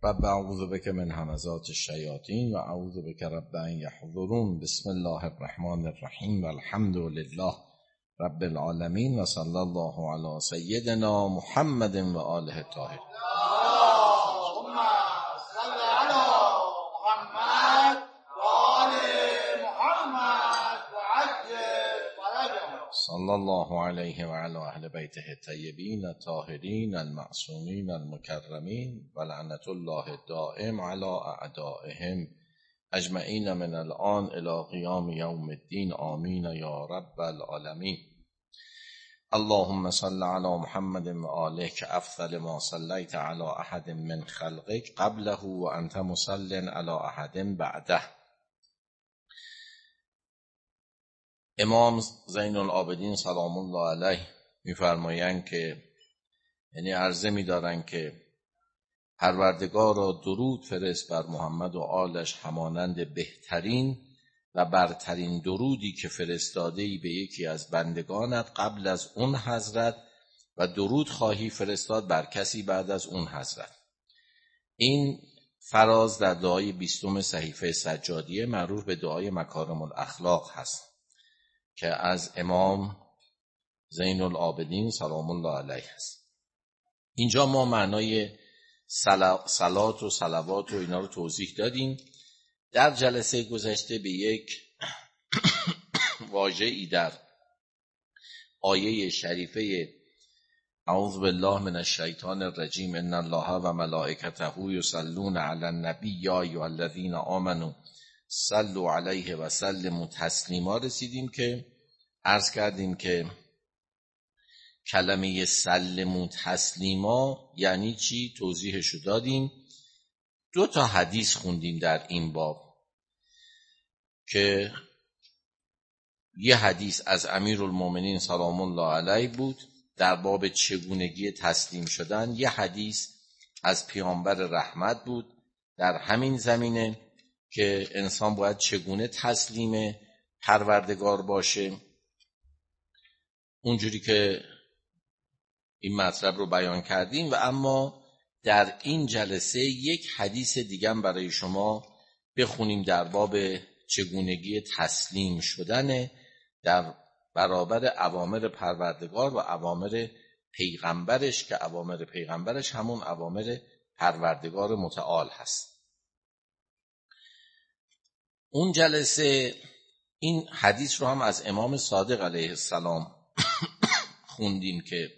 رب اعوذ بک من همزات الشیاطین و اعوذ بک رب ان یحضرون. بسم الله الرحمن الرحیم و الحمد لله رب العالمین و صلی الله علی سیدنا محمد و آله الطاهرین. اللهم صل علی محمد و آل محمد و عجل فرجهم. صلی الله علیه و علی اهل بیته الطیبین الطاهرین المعصومین المکرمین و لعنت الله دائم علی اعدائهم اجمعین من الان الی قیام یوم الدین. آمین یا رب العالمین. اللهم صل علی محمد و آله که افضل ما صلیت علی احد من خلقک قبله و انت مصل علی احد بعده. امام زین العابدین سلام الله علیه می‌فرمایند که یعنی عرضه می‌دارند که پروردگار را درود فرست بر محمد و آلش همانند بهترین و برترین درودی که فرستاده‌ای به یکی از بندگانت قبل از اون حضرت و درود خواهی فرستاد بر کسی بعد از اون حضرت. این فراز در دعای 20 صحیفه سجادیه معروف به دعای مکارم الاخلاق هست که از امام زین العابدین سلام الله علیه است. اینجا ما معنای صلات و صلوات و اینا رو توضیح دادیم. در جلسه گذشته به یک واژه‌ای در آیه شریفه اعوذ بالله من الشیطان الرجیم ان الله و ملائکته یصلون علی النبی یا ایها الذین آمنوا صلوا علیه و سلموا تسلیما رسیدیم که عرض کردیم که کلمه سلموا تسلیما یعنی چی توضیحشو دادیم. 2 حدیث خوندیم در این باب که یه حدیث از امیرالمومنین سلام الله علیه بود در باب چگونگی تسلیم شدن، یه حدیث از پیامبر رحمت بود در همین زمینه که انسان باید چگونه تسلیم پروردگار باشه. اونجوری که این مطلب رو بیان کردیم و اما در این جلسه یک حدیث دیگه برای شما بخونیم در باب چگونگی تسلیم شدن در برابر اوامر پروردگار و اوامر پیغمبرش که اوامر پیغمبرش همون اوامر پروردگار متعال هست. اون جلسه این حدیث رو هم از امام صادق علیه السلام خوندیم که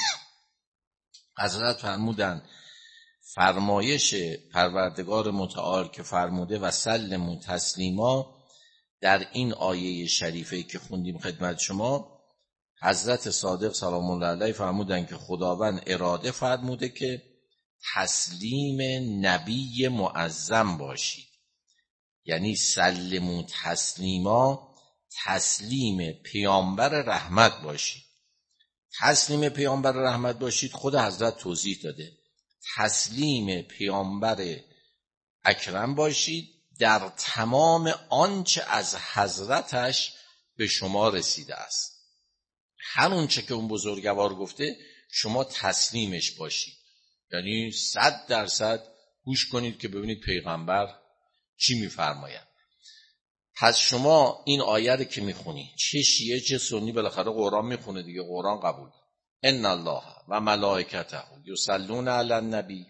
حضرت فرمودن فرمایش پروردگار متعال که فرموده و سلموا تسلیما در این آیه شریفه که خوندیم خدمت شما حضرت صادق سلام الله علیه فرمودن که خداوند اراده فرموده که تسلیم نبی معظم باشید، یعنی سلموا تسلیما تسلیم پیامبر رحمت باشید. تسلیم پیامبر رحمت باشید خود حضرت توضیح داده، تسلیم پیامبر اکرم باشید در تمام آنچه از حضرتش به شما رسیده است. همون چه که اون بزرگوار گفته شما تسلیمش باشید، یعنی 100% گوش کنید که ببینید پیغمبر چی میفرماید. پس شما این آیه رو که میخونی، چه شیعه چه سنی بالاخره قرآن میخونه دیگه، قرآن قبول. ان الله و ملائکته یصلون علی النبی،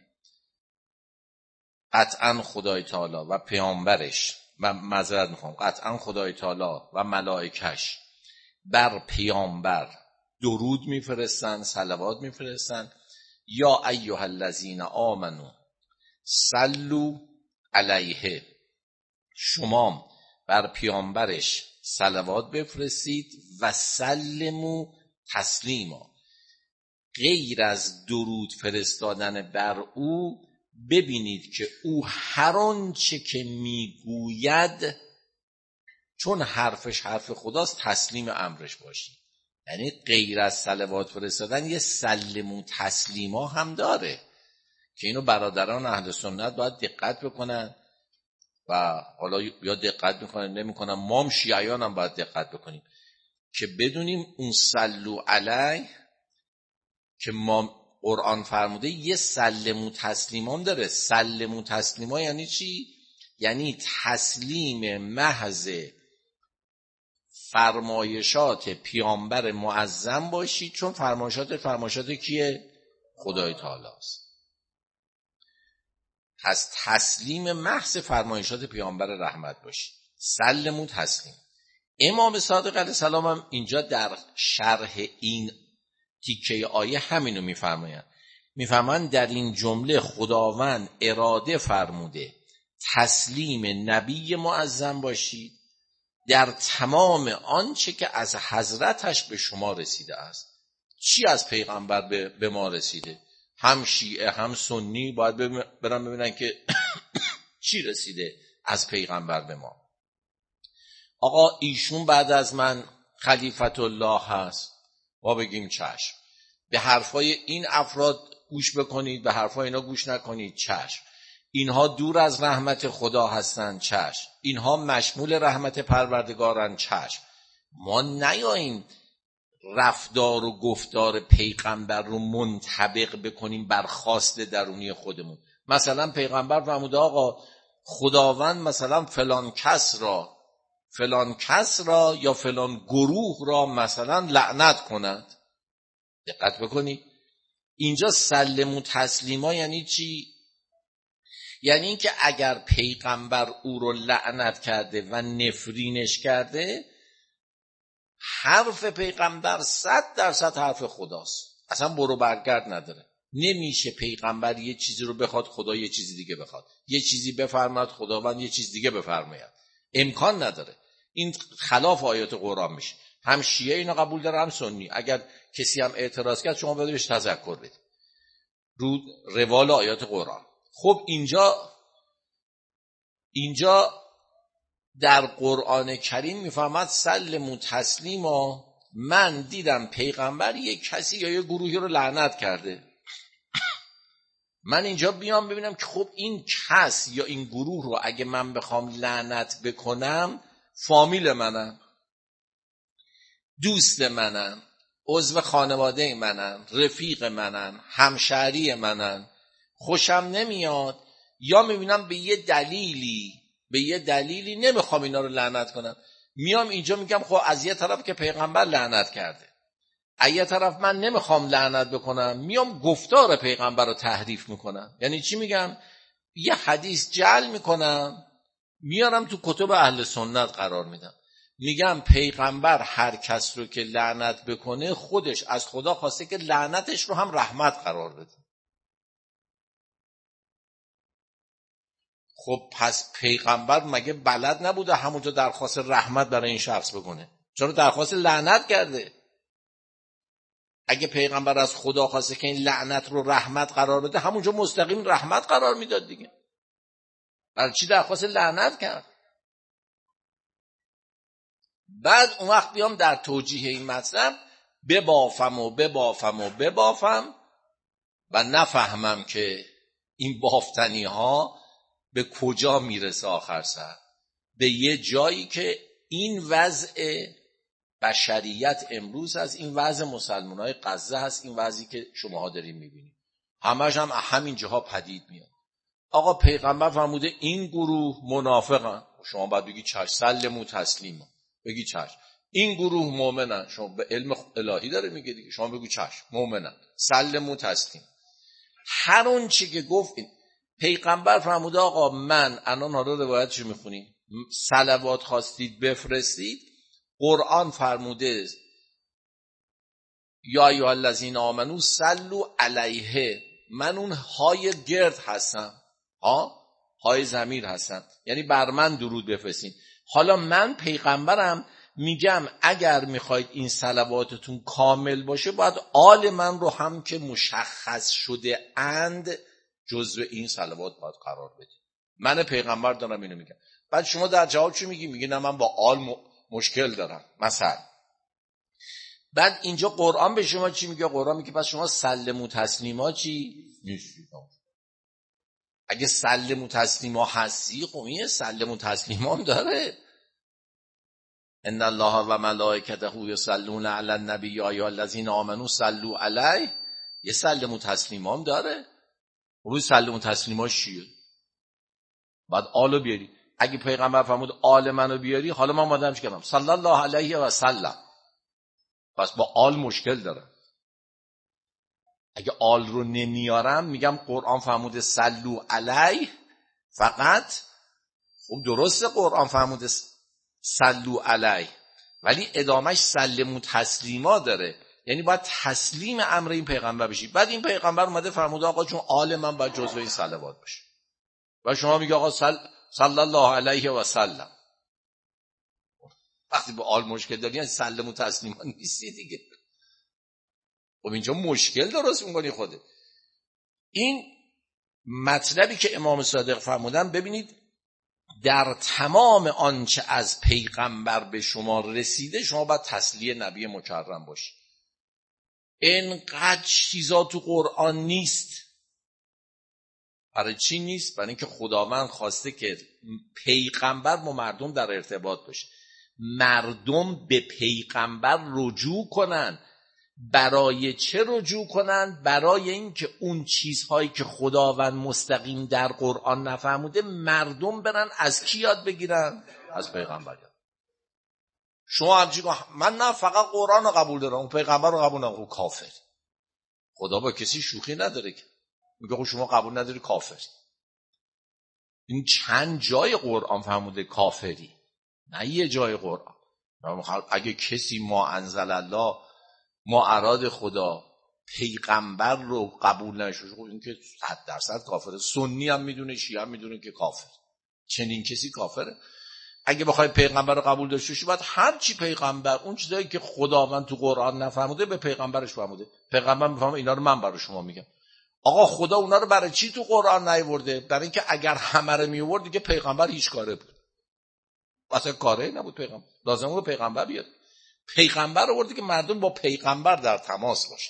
قطعا خدای تعالی و پیامبرش و معذرت میخوام قطعا خدای تعالی و ملائکش بر پیامبر درود میفرستن، صلوات میفرستن. یا ایها الذین آمنو صلوا علیه، شما بر پیامبرش صلوات بفرستید و سلموا تسلیما. غیر از درود فرستادن بر او ببینید که او هر آنچه که میگوید چون حرفش حرف خداست تسلیم امرش باشید. یعنی غیر از صلوات فرستادن یه سلموا تسلیما هم داره که اینو برادران اهل سنت باید دقت بکنن و حالا یا دقت میکنن نمیکنن، ما هم شیعیان هم باید دقت بکنیم که بدونیم اون صلو علی که ما قرآن فرموده یه سلموا تسلیما داره. سلموا تسلیما یعنی چی؟ یعنی تسلیم محض فرمایشات پیامبر معظم باشید، چون فرمایشات کیه؟ خدای تعالی است. پس تسلیم محض فرمایشات پیامبر رحمت باشید. سلموا تسلیم. امام صادق علیه السلام هم اینجا در شرح این تیکه آیه همینو میفرمایند در این جمله خداوند اراده فرموده تسلیم نبی معظم باشید در تمام آنچه که از حضرتش به شما رسیده است. چی از پیغمبر به ما رسیده؟ هم شیعه هم سنی باید برن ببینن که چی رسیده از پیغمبر به ما. آقا ایشون بعد از من خلیفت الله هست، ما بگیم چشم. به حرفای این افراد گوش بکنید، به حرفای اینا گوش نکنید، چشم. اینها دور از رحمت خدا هستند، چشم. اینها مشمول رحمت پروردگارن، چشم. ما نیاییم رفتار و گفتار پیغمبر رو منطبق بکنیم بر خواست درونی خودمون. مثلا پیغمبر فرموده آقا خداوند مثلا فلان کس را یا فلان گروه را مثلا لعنت کند. دقت بکنید اینجا سلموا تسلیما یعنی چی؟ یعنی اینکه اگر پیغمبر او رو لعنت کرده و نفرینش کرده، حرف پیغمبر 100% حرف خداست، اصلا برو برگرد نداره. نمیشه پیغمبر یه چیزی رو بخواد خدا یه چیزی دیگه بخواد، یه چیزی بفرماید خداوند یه چیز دیگه بفرماید، امکان نداره. این خلاف آیات قرآن میشه. هم شیعه اینو قبول داره هم سنی. اگر کسی هم اعتراض کرد شما باید بهش تذکر بدید رو روال آیات قرآن. خب اینجا در قرآن کریم میفرماد سلموا تسلیما. من دیدم پیغمبر یک کسی یا یک گروهی رو لعنت کرده، من اینجا بیام ببینم که خب این کس یا این گروه رو اگه من بخوام لعنت بکنم، فامیل منن، دوست منن، عضو خانواده منن، رفیق منن، همشهری منن، خوشم نمیاد، یا میبینم به یه دلیلی نمیخوام اینا رو لعنت کنم، میام اینجا میگم خب از یه طرف که پیغمبر لعنت کرده، از یه طرف من نمیخوام لعنت بکنم، میام گفتار پیغمبر رو تحریف میکنم. یعنی چی میگم؟ یه حدیث جعل میکنم میارم تو کتب اهل سنت قرار میدم، میگم پیغمبر هر کس رو که لعنت بکنه خودش از خدا خواسته که لعنتش رو هم رحمت قرار بده. خب پس پیغمبر مگه بلد نبوده همونجا درخواست رحمت برای این شخص بکنه؟ چرا درخواست لعنت کرده؟ اگه پیغمبر از خدا خواسته که این لعنت رو رحمت قرار بده، همونجا مستقیم رحمت قرار میداد دیگه. برای چی درخواست لعنت کرد؟ بعد اون وقت بیام در توجیه این مطلب ببافم و نفهمم که این بافتنی ها به کجا میرسه آخر سر، به یه جایی که این وضع بشریت امروز هست، این وضع مسلمانای غزه هست، این وضعی که شماها دارین میبینید، همش هم همین جاها پدید میاد. آقا پیغمبر فرموده این گروه منافقن، شما باید بگی چشم، سلموا تسلیما، بگی چشم. این گروه مؤمنن، شما به علم الهی داره میگه دیگه، شما بگو چشم مؤمنن، سلموا تسلیم. هر اون چی که گفت پیغمبر فرموده آقا من الان حالا روایتشو میخونیم، صلوات خواستید بفرستید، قرآن فرموده یا ایها الذین آمنو صلوا علیه، من اون های گرد هستم، های ضمیر هستم، یعنی بر من درود بفرستین. حالا من پیغمبرم میگم اگر میخواید این صلواتتون کامل باشه باید آل من رو هم که مشخص شده اند جزو این صلوات باید قرار بدید. من پیغمبر دارم اینو میگم. بعد شما در جواب چی میگی؟ میگی نه من با آل مشکل دارم مثلا. بعد اینجا قرآن به شما چی میگه؟ قرآن میگه پس شما سلموا تسلیما چی؟ نیستید. اگه سلموا تسلیما هستی خب این سلموا تسلیما هم داره. ان الله و ملائکته یصلون علی النبی یا ایها الذین آمنوا صلوا علیه. یه سلم و تسلیم هم داره. اون سلم و تسلیماش چیه؟ بعد آلو بیاری. اگه پیغمبر فرمود آل منو بیاری، حالا من اومدم چی کردم؟ صلی الله علیه و سلم. پس با آل مشکل دارم. اگه آل رو نمیارم میگم قرآن فرموده صلو علیه فقط. خب درسته قرآن فرموده صلو علیه، ولی ادامش سلم و تسلیما داره. یعنی باید تسلیم امر این پیغمبر بشی. بعد این پیغمبر اومده فرموده آقا چون آل من باید جزو این صلوات باشه، و شما میگه آقا صلی الله علیه و سلم. وقتی با آل مشکل داری یعنی سلم و تسلیما نیستی دیگه. خب اینجا مشکل درست میکنی خوده. این مطلبی که امام صادق فرمودن، ببینید در تمام آنچه از پیغمبر به شما رسیده شما باید تسلیه نبی مکرم باشی. اینقدر چیزا تو قرآن نیست. برای چی نیست؟ برای اینکه خداوند خواسته که پیغمبر با مردم در ارتباط باشه، مردم به پیغمبر رجوع کنن. برای چه رجوع کنن؟ برای اینکه اون چیزهایی که خداوند مستقیم در قرآن نفهموده مردم برن از کی یاد بگیرن؟ از پیغمبر. شما همچی من نه فقط قرآن رو قبول دارم اون پیغمبر رو قبول ندارم، کافر. خدا با کسی شوخی نداره که میگه خب شما قبول نداری کافر. این چند جای قرآن فهموده کافری، نه یه جای قرآن. اگه کسی ما انزل الله ما اراد خدا پیغمبر رو قبول نشوشه، خب این که 100% کافره. سنی هم میدونه، شیعه هم میدونه که کافر. چنین کسی کافره. اگه بخوای پیغمبر رو قبول داشته باشی باید هر چی پیغمبر، اون چیزایی که خداوند تو قرآن نفهموده به پیغمبرش فهموده. پیغمبر میفهمه اینا رو من برای شما میگم. آقا خدا اونا رو برای چی تو قرآن نیاورده؟ برای اینکه اگر همه رو میآورد دیگه پیغمبر هیچ کاره بود. واسه کاری نبود پیغمبر. لازم بود پیغمبر بیاد. پیغمبر آورده که مردم با پیغمبر در تماس باشن.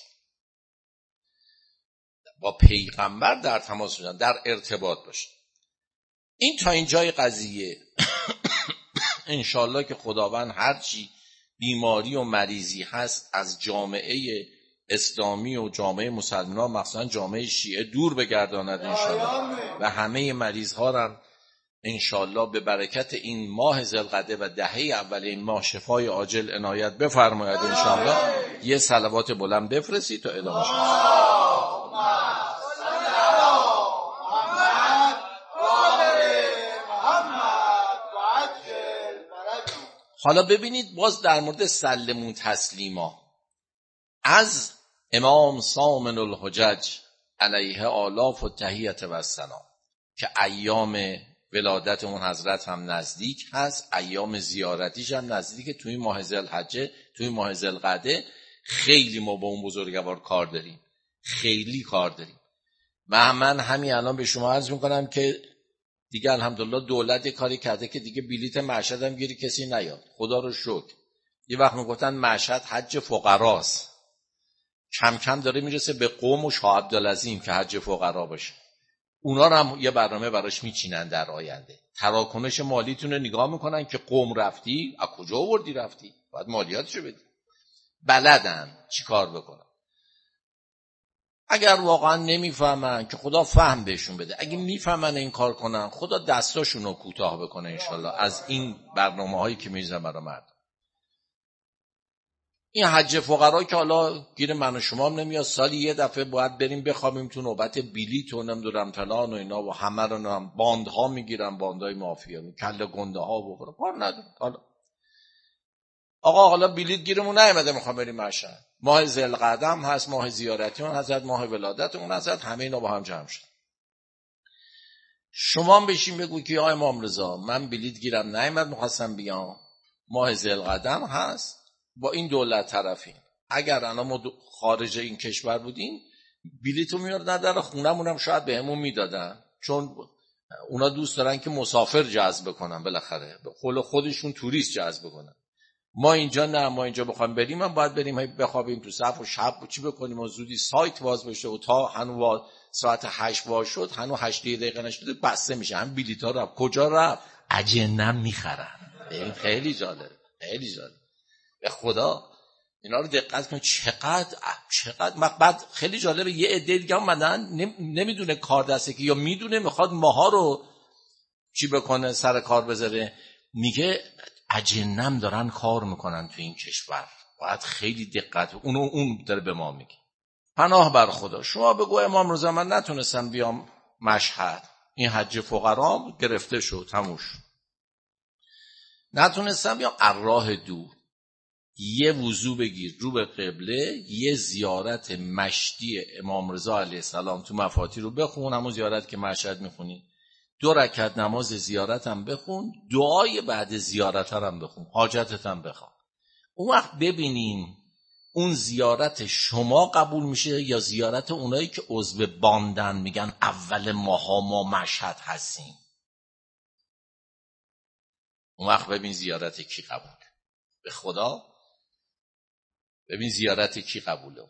با پیغمبر در تماس باشن، در ارتباط باشن. این تا اینجای قضیه. انشالله که خداوند هرچی بیماری و مریضی هست از جامعه اسلامی و جامعه مسلمان، مخصوصا جامعه شیعه دور بگرداند انشالله، و همه مریض ها را انشالله به برکت این ماه ذوالقعده و دهه اول این ماه شفای عاجل عنایت بفرماید انشالله. یه صلوات بلند بفرستید تا ادامه شد. حالا ببینید باز در مورد سلمون تسلیما از امام سامن الحجج علیه آلاف و تحیت و السلام که ایام ولادت اون حضرت هم نزدیک هست، ایام زیارتیش هم نزدیکه. توی ماه ذوالحجه، توی ماه ذوالقعده خیلی ما با اون بزرگوار کار داریم، خیلی کار داریم. و من همین الان به شما عرض میکنم که دیگه الحمدلله دولت کاری کرده که دیگه بلیت مشهد هم گیری کسی نیاد. خدا رو شکر. یه وقت میگفتن مشهد حج فقراست، کم کم داره میرسه به قم و شاه عبدالعظیم که حج فقرا باشه. اونا رو هم یه برنامه براش میچینن در آینده. تراکنش مالیتون رو نگاه میکنن که قم رفتی، از کجا آوردی رفتی، باید مالیاتشو بدی. بلدن چی کار بکنن. اگر واقعا نمیفهمن که خدا فهم بهشون بده، اگه میفهمن این کار کنن خدا دستاشون رو کوتاه بکنه انشالله از این برنامه هایی که میریزن برای مردم. این حج فقرا که حالا گیر من و شما هم نمیاد، سالی یه دفعه باید بریم بخوابیم تو نوبت بلیط و نمیدونم فلان و اینا و همه رو هم باندها میگیرن، باندهای مافیا، کله گنده ها بخوره. کار نداره. حالا آقا حالا بلیط گیرمون نیومده میخوام بریم مشهد، ماه ذوالقعده هم هست، ماه زیارتی اون حضرت، ماه ولادت اون حضرت، همه اینا با هم جمع شد. شما هم بشین بگو که آقا امام رضا من بلیط گیرم نیومد میخواستم بیام، ماه ذوالقعده هم هست، با این دولت طرفین. اگر انا ما خارج این کشور بودیم بلیطو میاردن در خونمون هم شاید بهمون میدادن، چون اونا دوست دارن که مسافر جذب کنن، بالاخره به قول خودشون توریست جذب کنن. ما اینجا نه، ما اینجا بخوایم بریم هم باید بریم بخوابیم تو صف و شب و چی بکنیم و زودی سایت باز بشه و تا هنوز ساعت 8 باز شد هنوز 8 دقیقه نشده بسته میشه. هم بلیطا رفت. کجا رفت؟ اجنم میخرن. این خیلی جالب، خیلی جالب. به خدا اینا رو دقت کن چقدر بعد خیلی جالبه. یه عده دیگه اومدن نمیدونه کار دسته که یا میدونه میخواد ماها رو چی بکنه سر کار بذاره. میگه اجنم دارن کار میکنن تو این کشور، باید خیلی دقت. اون داره به ما میگه. پناه بر خدا. شما بگو امام رضا من نتونستم بیام مشهد، این حج فقرام گرفته شد تموش، نتونستم بیام راه دور، یه وضو بگیر رو به قبله، یه زیارت مشتی امام رضا علیه السلام تو مفاتی رو بخون، همون زیارت که مشهد میخونی، 2 رکعت نماز زیارت هم بخون، دعای بعد زیارت هم بخون، حاجتت هم بخواه. اون وقت ببینیم اون زیارت شما قبول میشه یا زیارت اونایی که عضو باندن میگن اول ماها ما مشهد هستیم. اون وقت ببین زیارت کی قبول به خدا، ببین زیارت کی قبوله.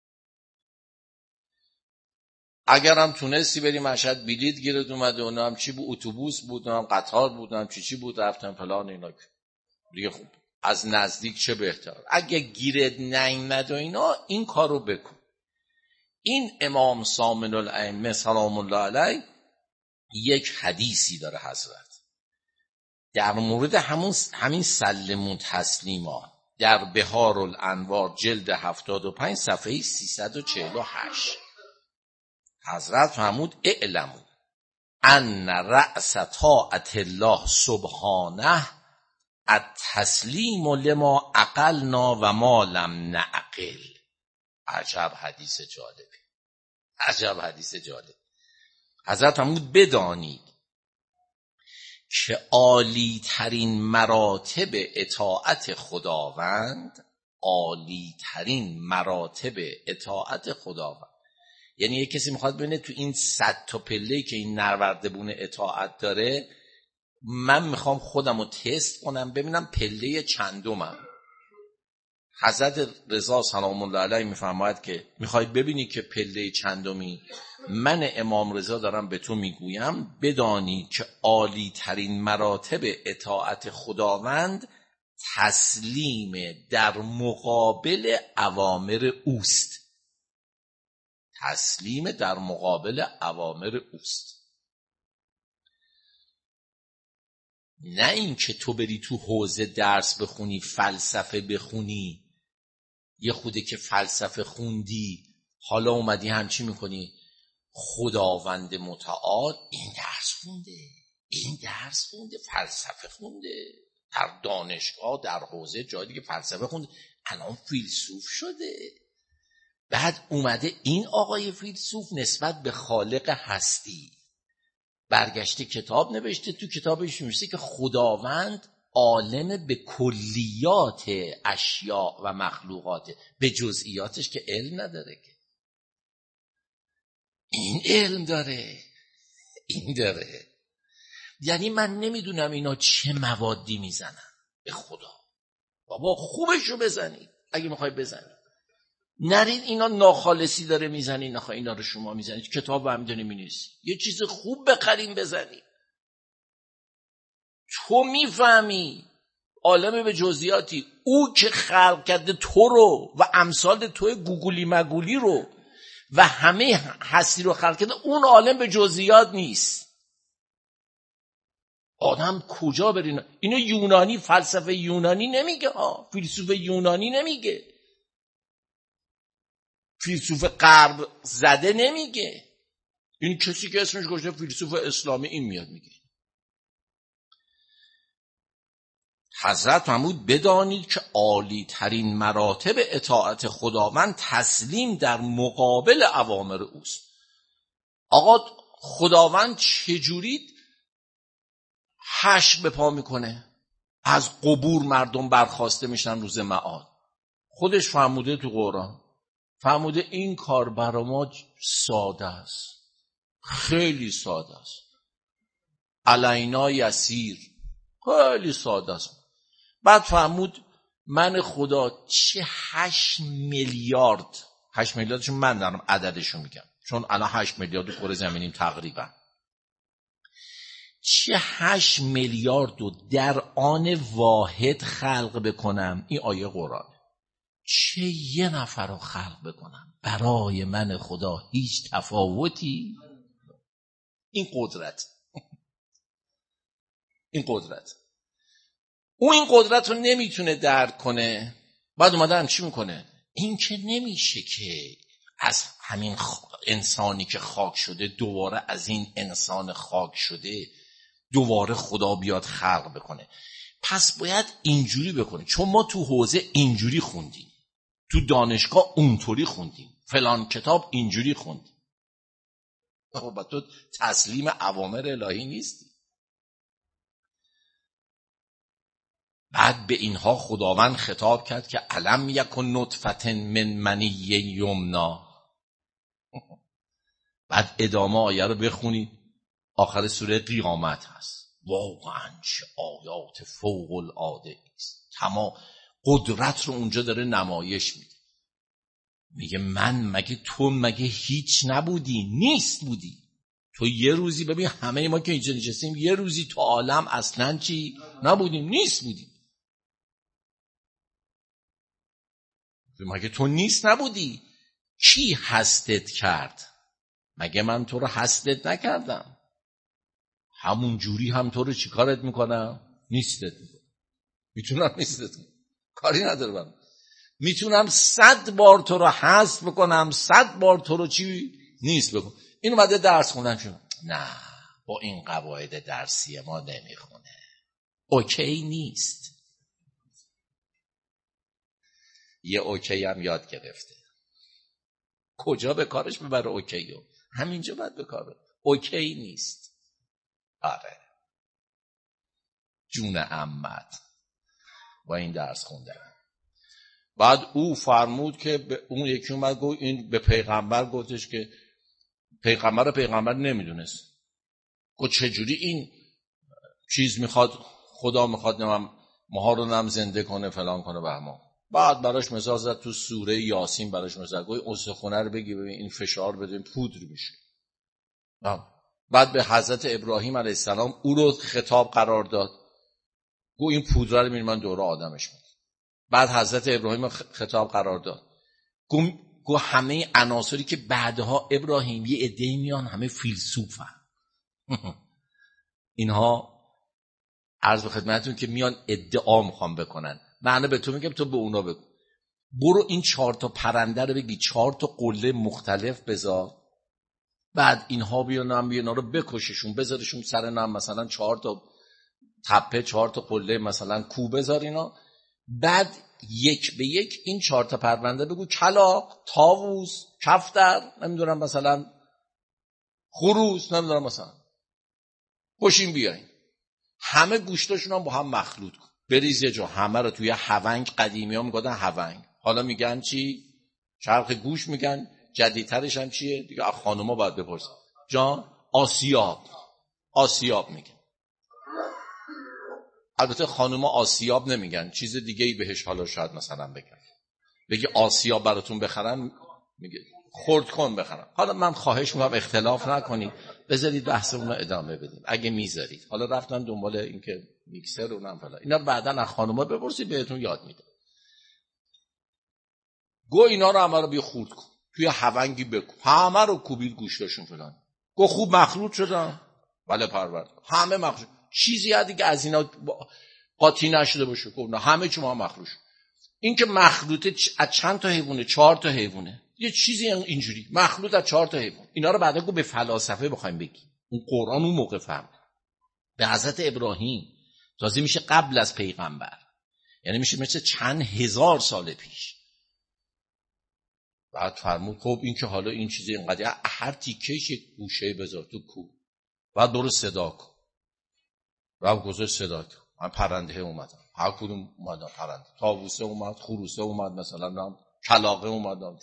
اگرم تونستی بری مشهد بلیط گیرت اومده، اونم چی بود، اتوبوس بود، اونم قطار بود، اونم چی بود، رفتن فلان اینا دیگه، خوب از نزدیک چه بهتر. اگه گیرت نیامد و اینا این کارو بکن. این امام صامد الائمه سلام الله علیه یک حدیثی داره حضرت در مورد همین سلمون تسلیما در بهار الانوار جلد 75 صفحه 348. حضرت فرمود اعلموا ان رأس طاعت الله سبحانه التسلیم لما عقلنا و ما لم نعقل. عجب حدیث جالبی، عجب حدیث جالب. حضرت فرمود بدانید که عالی ترین مراتب اطاعت خداوند، عالی ترین مراتب اطاعت خداوند، یعنی یک کسی میخواد ببینه تو این 100 تا پله که این نروردبون اطاعت داره، من میخوام خودم رو تست کنم ببینم پله چندمم. حضرت رضا سلام الله علیه میفرماید که میخوای ببینی که پله چندمی، من امام رضا دارم به تو میگویم بدانی که عالی ترین مراتب اطاعت خداوند تسلیم در مقابل اوامر اوست. تسلیم در مقابل اوامر اوست. نه این که تو بری تو حوزه درس بخونی، فلسفه بخونی، یه خوده که فلسفه خوندی حالا اومدی همچی میکنی خداوند متعال این درس خونده، این درس خونده، فلسفه خونده، در دانشگاه در حوزه جای دیگه فلسفه خونده، الان فیلسوف شده. بعد اومده این آقای فیلسوف نسبت به خالق هستی برگشته کتاب نوشته، تو کتابش نوشته که خداوند عالم به کلیات اشیاء و مخلوقات، به جزئیاتش که علم نداره که. این علم داره، این داره. یعنی من نمیدونم اینا چه موادی میزنن. به خدا بابا خوبشو بزنید اگه میخوای بزنید، نرید اینا ناخالصی داره میزنید، نخواه اینا رو شما میزنید، کتاب هم داره مینویسی، یه چیز خوب بخریم بزنید. تو میفهمی عالم به جزئیاتی، او که خلق کرده تو رو و امثال توی گوگلی مگولی رو و همه هستی رو خلق کرده، اون عالم به جزئیات نیست. آدم کجا برین؟ اینو یونانی، فلسفه یونانی نمیگه ها، فیلسوف یونانی نمیگه، فیلسوف غرب زده نمیگه، این کسی که اسمش گذاشته فیلسوف اسلامی این میاد میگه. حضرت فرمود بدانید که عالی ترین مراتب اطاعت خداوند تسلیم در مقابل اوامر اوست. آقا خداوند چجوری حشر به پا میکنه؟ از قبور مردم برخاسته میشن روز معاد. خودش فرموده تو قرآن، فرموده این کار برای ما ساده است، خیلی ساده است، علینا یسیر، خیلی ساده است. بعد فرمود من خدا چه 8 میلیارد، 8 میلیاردشون من دارم عددشو میگم چون الان 8 میلیارد کره زمینیم تقریبا، چه 8 میلیارد رو در آن واحد خلق بکنم. این آیه قرآن. چه یه نفر رو خلق بکنم برای من خدا هیچ تفاوتی. این قدرت او این قدرت رو نمیتونه درک کنه. بعد اومدن چی میکنه؟ این که نمیشه که از همین انسانی که خاک شده دوباره از این انسان خاک شده دوباره خدا بیاد خلق بکنه. پس باید اینجوری بکنه. چون ما تو حوزه اینجوری خوندیم، تو دانشگاه اونطوری خوندیم، فلان کتاب اینجوری خوندیم. خب تو تسلیم اوامر الهی نیستی. بعد به اینها خداوند خطاب کرد که علم یکن نطفة من منی یمنا. بعد ادامه آیه رو بخونید، آخر سوره قیامت هست. واقعا چه آیات فوق العاده است. تمام قدرت رو اونجا داره نمایش میده. میگه من مگه تو مگه هیچ نبودی؟ نیست بودی. تو یه روزی، ببین همه ما که اینجا نشستیم یه روزی تو عالم اصلا چی نبودیم، نیست بودیم. مگه تو نیست نبودی؟ کی هستت کرد؟ مگه من تو رو هستت نکردم؟ همون جوری هم تو رو چیکارت میکنم؟ نیستت میکنم. میتونم نیستت کنم، کاری نداره من. میتونم 100 بار تو رو هست بکنم، 100 بار تو رو چی نیست بکنم. این اومده درس خوندن چون نه با این قواعد درسی ما نمیخونه، اوکی نیست. یه اوکی هم یاد گرفته، کجا به کارش ببره اوکی رو؟ همینجا باید به کار. اوکی نیست. آره جون عمت با این درس خوندن. بعد او فرمود که به اون یکی اومد گفت این به پیغمبر گفتش که پیغمبر نمیدونست. گفت چجوری این چیز میخواد، خدا میخواد ماها رو نم زنده کنه فلان کنه بهمان. بعد براش مثال زد تو سوره یاسین، براش مثال گفت استخونه رو بگی ببین این فشار بده پودر میشه. بعد به حضرت ابراهیم علیه السلام او رو خطاب قرار داد، گفت این پودر رو میرم من دوره آدمش میکنم. بعد حضرت ابراهیم خطاب قرار داد، گفت همه عناصری که بعدها ابراهیم یه عده‌ای میان همه فیلسوفن اینها عرض به خدمتتون که میان ادعا میخوام بکنن. من به تو میگم تو به اونا بگو، برو این 4 تا پرنده رو بگی 4 تا قله مختلف بذار، بعد اینها بیان رو بکششون، بذارشون سر نم مثلا 4 تا تپه 4 تا قله مثلا کو بذار اینا. بعد یک به یک این 4 تا پرنده بگو کلاغ، طاووس، کفتر، نمیدونم مثلا خروس، نمیدونم مثلا خوشین بیاین، همه گوشتاشون هم با هم مخلوط کن، بریز یه جا، همه رو توی هونگ. قدیمی ها میگفتن هونگ، حالا میگن چی؟ چرخ گوش میگن. جدیدترش هم چیه دیگه؟ خانوما باید بپرسن جان. آسیاب میگن. البته خانوما آسیاب نمیگن، چیز دیگه ای بهش حالا شاید مثلا بگی آسیاب براتون بخرن، میگه خرد کن بخرن. حالا من خواهش میکنم اختلاف نکنید، بذارید بحثمون رو ادامه بدیم اگه میذارید. حالا رفتن دنبال این که میکسر اونم فلان، اینا بعداً از خانوما بپرسید بهتون یاد میده. گو اینا رو همه رو بیا خورد کن، توی هونگی بکن، همه رو کوبید گوشتاشون فلان. گو خوب مخلوط شدن؟ بله پروردگار همه مخلوط. چیزی هستی که از اینا قاطی نشده باشه؟ گفت نه همه چیز مخلوط. این که مخلوطه از چند تا حیوانه؟ 4 تا حیوانه. یه چیزی اینجوری مخلوط از 4 تا حیوان. اینا رو بعدا به فلاسفه بخوایم بگیم، اون قرآن اون موقع فهم. به حضرت ابراهیم تازه میشه قبل از پیغمبر، یعنی میشه مثل چند هزار سال پیش. بعد فرمود خب این که حالا این چیزی اینقدر، هر تیکهش یک گوشه بذار تو کو، بعد برو صدا کن. بعد گذاشت صدا کن، من پرنده اومدن، هر کدوم اومدن پرنده، طاووسه اومد، خروسه اومد، مثلا کلاغه اومدن.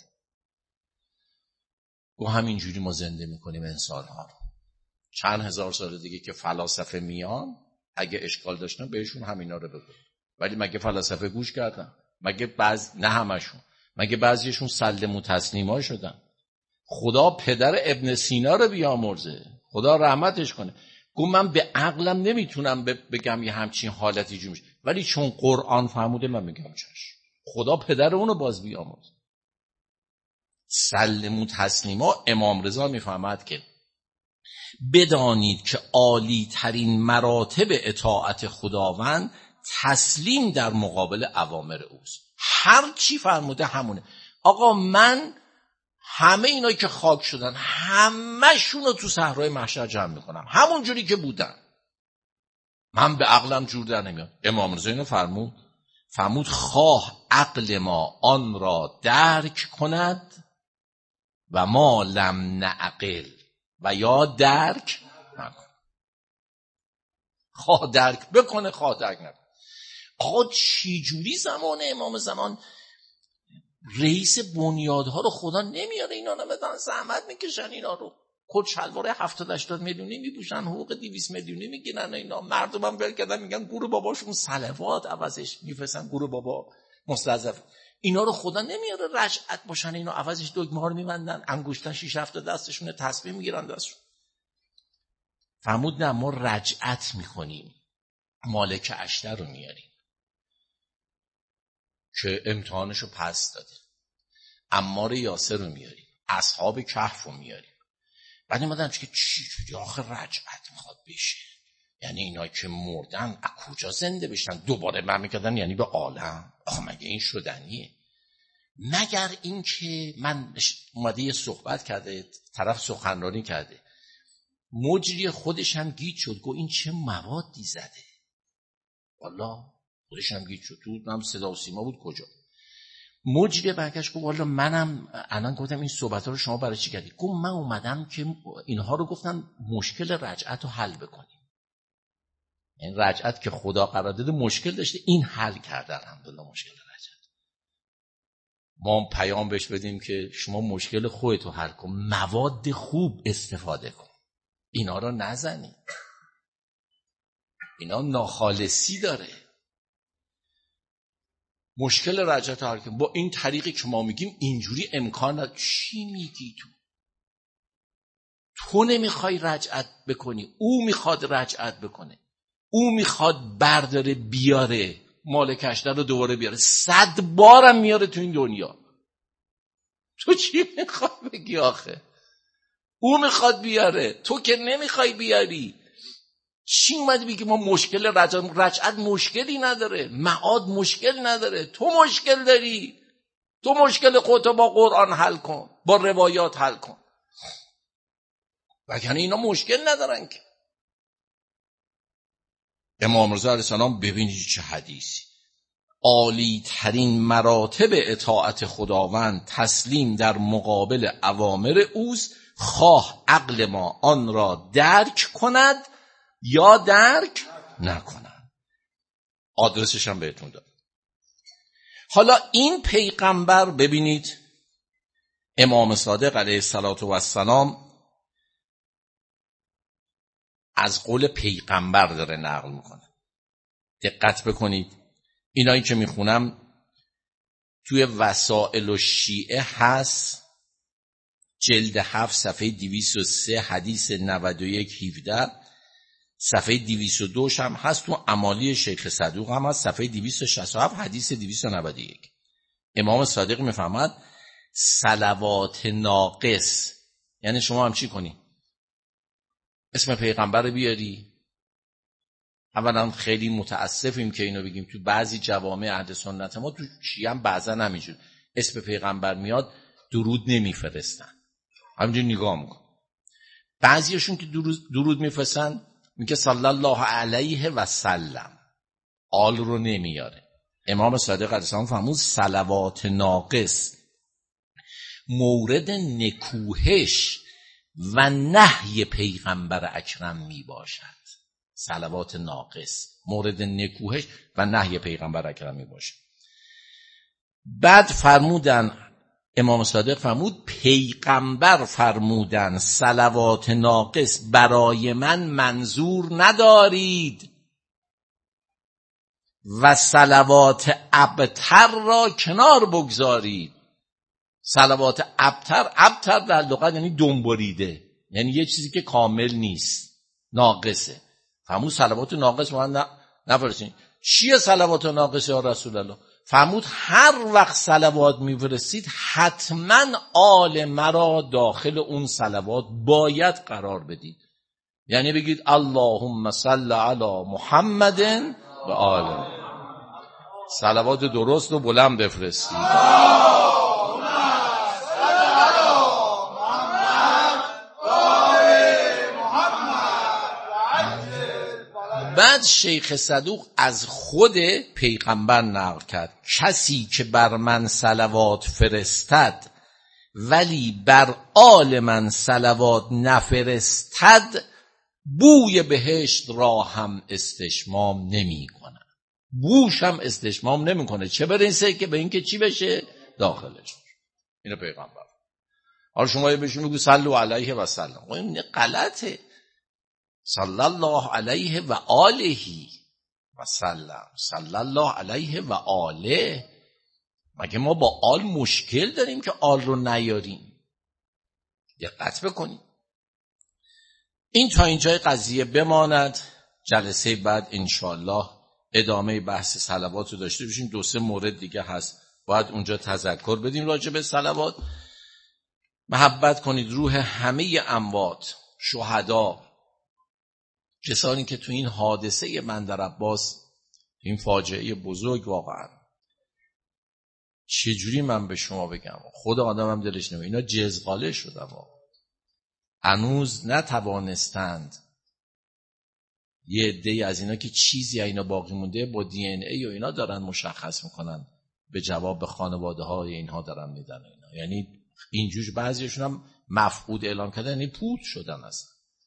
و همینجوری ما زنده میکنیم انسان‌ها رو. چند هزار سال دیگه که فلاسفه میان، اگه اشکال داشتن بهشون همینا رو بگو. ولی مگه فلاسفه گوش کردن؟ مگه نه همشون، مگه بعضیشون سلم و تسلیما شدن؟ خدا پدر ابن سینا رو بیامرزه، خدا رحمتش کنه. گفت من به عقلم نمیتونم بگم یه همچین حالتی جو میشه، ولی چون قرآن فرموده من میگم چشم. خدا پدر اونو باز بیامرز. سلموا تسلیما. امام رضا میفهمد که بدانید که عالی ترین مراتب اطاعت خداوند تسلیم در مقابل اوامر اوست. هر چی فرموده همونه. آقا من همه اینا که خاک شدن همه‌شون رو تو صحرای محشر جمع میکنم همون جوری که بودن. من به عقلم جور در نمیاد. امام رضا اینو فرمود خواه عقل ما آن را درک کند و ما لم نعقل و یا درک نکن. خواه درک بکنه خواه درک نکنه. آقا چی جوری زمان امام زمان رئیس بنیادها رو خدا نمیاره اینا رو بدن زحمت میکشن اینا رو کت شلوار 70-80 میلیونی میپوشن حقوق 200 میلیونی میگیرن اینا مردمم ول کردن میگن گور باباشون صلوات عوضش میفرستن گور بابا مستضعف اینا رو خدا نمیاره رجعت باشن اینا عوضش دگمه ها رو میبندن انگشتن 6-7 دستشون تسبیح میگیرن دستشون. فرمود نه ما رجعت میکنیم مالک اشتر رو میاریم که امتحانشو پس داده عمار یاسر رو میاریم اصحاب کهف رو میاریم. بعد اومدن که چی شد آخه رجعت میخواد بشه یعنی اینا که مردن از کجا زنده بشن دوباره برمیگردن یعنی به عالم. آخه مگه این شدنیه؟ مگر این که من اومده یه صحبت کرده طرف سخنرانی کرده مجری خودش هم گیج شد گو این چه موادی زده والا خودش هم گیج شد تو هم صدا و سیما بود کجا مجری برگشت گفت والا منم الان گفتم این صحبت‌ها رو شما برای چی کردید؟ گفت من اومدم که اینها رو گفتم مشکل رجعت رو حل بکنیم. این رجعت که خدا قرار داده مشکل داشته این حل کرده الحمدلله مشکل رجعت. ما پیام بهش بدیم که شما مشکل خودت رو حل کن مواد خوب استفاده کن اینا رو نزنید اینا ناخالصی داره. مشکل رجعت حل کن با این طریقی که ما میگیم اینجوری امکان نداره. چی میگی تو نمیخوای رجعت بکنی او میخواد رجعت بکنه او میخواد برداره بیاره مالک اشتر رو دوباره بیاره 100 بارم میاره تو این دنیا. تو چی میخوای بگی آخه؟ او میخواد بیاره تو که نمیخوای بیاری. چی اومدی بگی ما مشکل رجعت مشکلی نداره معاد مشکل نداره تو مشکل داری. تو مشکل خودتو با قرآن حل کن با روایات حل کن وگرنه اینا مشکل ندارن که. امام رضا علیه السلام ببینید چه حدیثی عالی ترین مراتب اطاعت خداوند تسلیم در مقابل اوامر اوست خواه عقل ما آن را درک کند یا درک نکند. آدرسش هم بهتون داد. حالا این پیغمبر ببینید امام صادق علیه السلام از قول پیغمبر داره نقل میکنه. دقت بکنید اینایی که میخونم توی وسائل الشیعه هست جلد 7 صفحه 203 حدیث 91-17 صفحه 202 هم هست تو امالی شیخ صدوق هم هست صفحه 267 حدیث 291. امام صادق میفرماد صلوات ناقص یعنی شما هم چی کنی؟ اسم پیغمبر رو بیاری. اولا خیلی متاسفیم که اینو بگیم تو بعضی جوامع اهل سنت ما تو شیعه هم بعضا نمیجون اسم پیغمبر میاد درود نمیفرستن همینجور نگاه میکن. بعضیشون که درود میفرستن میگه صلی الله علیه و سلم آل رو نمیاره. امام صادق علیه السلام فرمود صلوات ناقص مورد نکوهش و نهی پیغمبر اکرم می باشد. صلوات ناقص مورد نکوهش و نهی پیغمبر اکرم می باشد. بعد فرمودن امام صادق فرمود پیغمبر فرمودن صلوات ناقص برای من منظور ندارید و صلوات ابتر را کنار بگذارید. صلوات ابتر در لغت یعنی دنبریده یعنی یه چیزی که کامل نیست ناقصه. فرمود صلوات ناقص من نفرستین. چیه صلوات ناقص یا رسول الله؟ فرمود هر وقت صلوات میفرستید حتما آل مرا داخل اون صلوات باید قرار بدید. یعنی بگید اللهم صل علی محمد و آله. صلوات درست و بلند بفرستید. بعد شیخ صدوق از خود پیغمبر نقل کرد کسی که بر من صلوات فرستد ولی بر آل من صلوات نفرستد بوی بهشت را هم استشمام نمی کنه. بوش هم استشمام نمی کنه، چه برسه که به این که چی بشه داخلش. اینو پیغمبر. حالا شما بهشون میگو صلوا علیه و سلم، این غلطه. صلی الله علیه و آله و سلم. صلی الله علیه و آله. مگه ما با آل مشکل داریم که آل رو نیاریم؟ دقت بکنیم. این تا اینجای قضیه بماند. جلسه بعد انشاءالله ادامه بحث صلوات رو داشته باشیم. 2-3 مورد دیگه هست باید اونجا تذکر بدیم راجع به صلوات. محبت کنید روح همه اموات، شهدا، کسانی که تو این حادثه بندر عباس، این فاجعه بزرگ، واقعا چجوری من به شما بگم، خود آدمم دلش نمیاد. اینا جزغاله شدن، هنوز نتوانستند یه عده‌ای از اینا که چیزی اینا باقی مونده با دی ان ای و اینا دارن مشخص میکنن، به جواب به خانواده های اینها دارن میدن اینا. یعنی اینجور بعضیشون هم مفقود اعلام کردن، یعنی پوت شدن اصلا.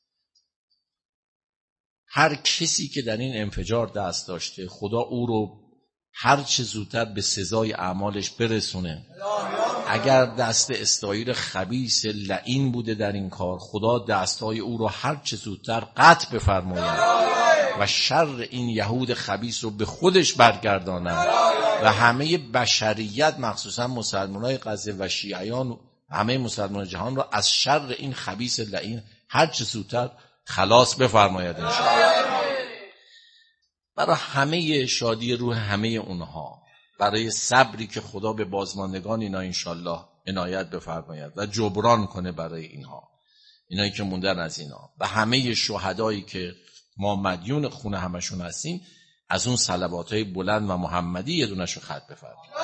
هر کسی که در این انفجار دست داشته خدا او رو هر چه زودتر به سزای اعمالش برسونه. اگر دست استایر خبیث لعین بوده در این کار، خدا دستای او رو هر چه زودتر قطع بفرماید و شر این یهود خبیث رو به خودش برگرداند و همه بشریت مخصوصا مسلمانای غزه و شیعیان، همه مسلمان جهان را از شر این خبیث لعین هر چه زودتر خلاص بفرماید انشاءالله. برای همه شادی روح همه اونها، برای صبری که خدا به بازماندگان اینا انشاءالله عنایت بفرماید و جبران کنه برای اینها، اینایی که موندن از اینا، و همه شهدایی که ما مدیون خون همشون هستیم، از اون صلواتهای بلند و محمدی یه دونشو خط بفرمایید.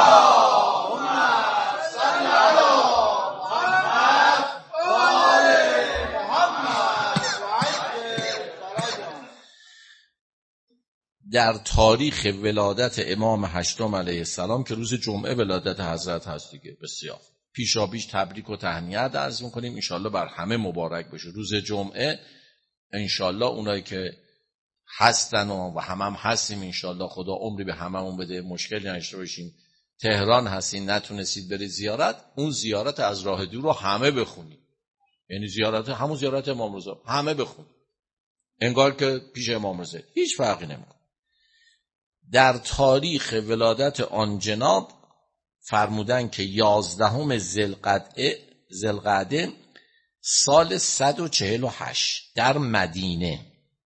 در تاریخ ولادت امام هشتم علیه السلام که روز جمعه ولادت حضرت هست دیگه، بسیار پیشاپیش تبریک و تهنیت عرض می‌کنیم. انشالله بر همه مبارک بشه روز جمعه. انشالله اونایی که هستن و هم هستیم انشالله خدا عمری به هممون بده، مشکلی نداشته باشیم. تهران هستین نتونستید برید زیارت، اون زیارت از راه دور رو همه بخونید. یعنی زیارت همون زیارت امام رضا همه بخونید، انگار که پیش امام رضا، هیچ فرقی نمیکنه. در تاریخ ولادت آن جناب فرمودن که 11 ذوالقعده سال 148 در مدینه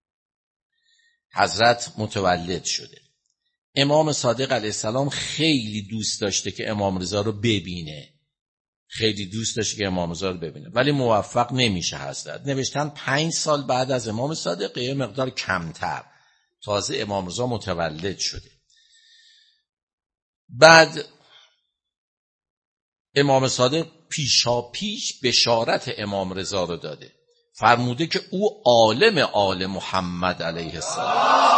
حضرت متولد شده. امام صادق علیه السلام خیلی دوست داشته که امام رضا رو ببینه، خیلی دوست داشته که امام رضا رو ببینه، ولی موفق نمیشه. حضرت نوشتن 5 سال بعد از امام صادق، یه مقدار کمتر، تازه امام رضا متولد شده. بعد امام صادق پیشاپیش بشارت امام رضا رو داده، فرموده که او عالم آل محمد علیه السلام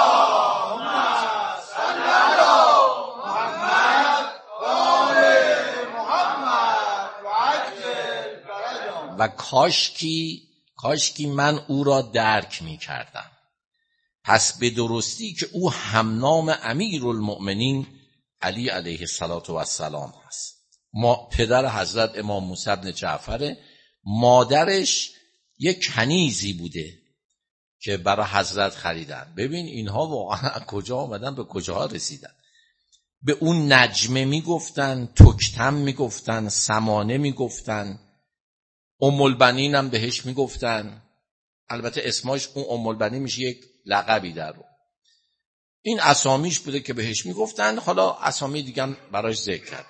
و کاشکی من او را درک می کردم. پس به درستی که او همنام امیرالمؤمنین علی علیه السلام هست. پدر حضرت امام موسی بن جعفر، مادرش یک کنیزی بوده که برای حضرت خریدن. ببین اینها واقعا کجا آمدن به کجا رسیدن. به اون نجمه میگفتن، تکتم میگفتن، سمانه میگفتن، ام البنین هم بهش میگفتن. البته اسمش اون ام البنین میشه یک لقبی در رو. این اسامیش بوده که بهش میگفتن. حالا اسامی دیگه براش ذکر کرد.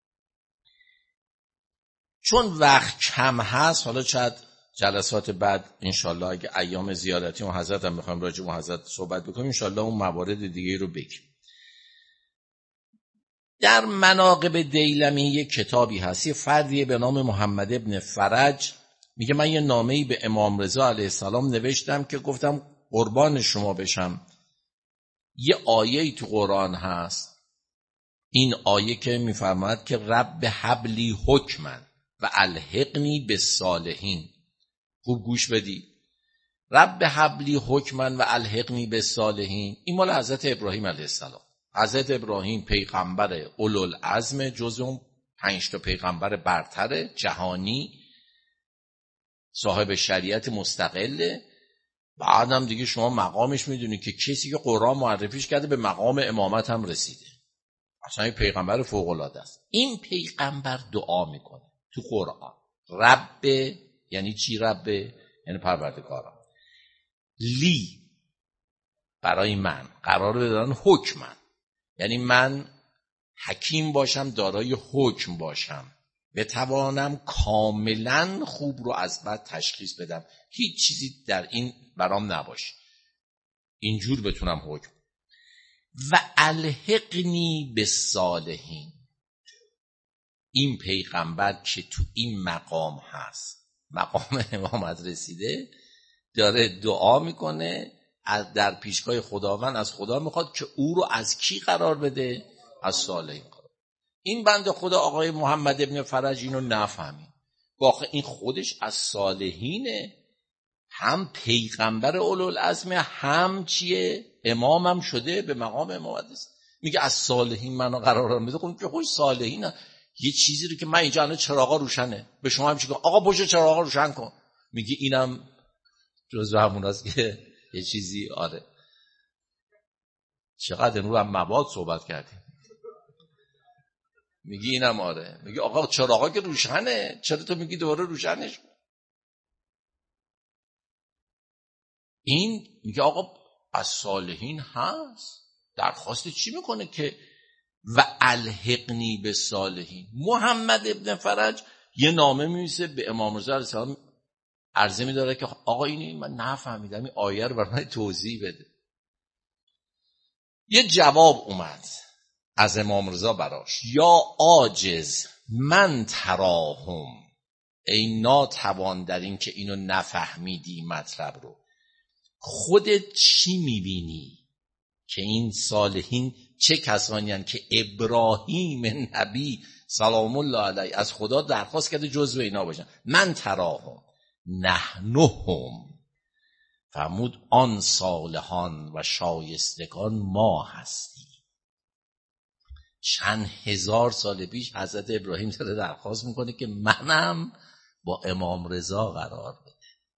چون وقت کم هست، حالا شاید جلسات بعد انشالله اگه ایام زیارتی و حضرت هم میخوایم راجع به حضرت صحبت بکنیم، انشالله اون موارد دیگه رو بگیم. در مناقب دیلمی یک کتابی هست، یه فردی به نام محمد ابن فرج میگه من یه نامه‌ای به امام رضا علیه السلام نوشتم که گفتم قربان شما بشم. یه آیه‌ای تو قرآن هست، این آیه که میفرماید که رب حبلی حکمن و الحقنی بالصالحین. خوب گوش بدید. رب حبلی حکمن و الحقنی بالصالحین، این مال حضرت ابراهیم علیه السلام. حضرت ابراهیم پیغمبر اولوالعزم، جزو اون 5 تا پیغمبر برتر جهانی، صاحب شریعت مستقله. بعدم دیگه شما مقامش میدونید که کسی که قرآن معرفیش کرده به مقام امامت هم رسیده، اصلا این پیغمبر فوق العاده است. این پیغمبر دعا میکنه تو قرآن، رب یعنی چی؟ رب یعنی پروردگارم، لی برای من قرار بدن حکمن، یعنی من حکیم باشم، دارای حکم باشم، بتوانم کاملا خوب رو از بد تشخیص بدم، هیچ چیزی در این برام نباشه، اینجور بتونم حکم. و الحقنی بالصالحین، این پیغمبر که تو این مقام هست، مقام امامت رسیده، داره دعا میکنه در پیشگاه خداوند، از خدا میخواد که او رو از کی قرار بده؟ از صالحین. این بنده خدا آقای محمد ابن فرج اینو نفهمید. واقعا این خودش از صالحینه، هم پیغمبر اولوالعزم، هم چیه؟ امامم شده، به مقام امامت است. میگه از صالحین منو قرار میده. خب که خوش صالحینه، یه چیزی رو که من اینجا الان چراغا روشنه، به شما هم چیکار؟ آقا پشت چراغا روشن کن. میگه اینم جزو هموناست که یه چیزی. آره چقدر امروز هم مواد صحبت کردیم. میگی اینم آره. میگی آقا چراغا که روشنه، چرا تو میگی دوباره روشنش کن؟ این میگه آقا از صالحین هست، درخواست چی میکنه که و الحقنی به صالحین. محمد ابن فرج یه نامه می‌نویسه به امام رضا علیه السلام، عرضه می‌داره که آقا این من نفهمیدم، این آیه رو برام توضیح بده. یه جواب اومد از امام رضا براش، یا عاجز من تراهم، ای ناتوان در این که اینو نفهمیدی مطلب رو، خودت چی میبینی که این صالحین چه کسانی هستند که ابراهیم نبی سلام الله علیه از خدا درخواست کرده جزو اینا باشن؟ من تراهم نحنهم، فرمود آن صالحان و شایستگان ما هستیم. چند هزار سال پیش حضرت ابراهیم داره درخواست میکنه که منم با امام رضا قرار بده.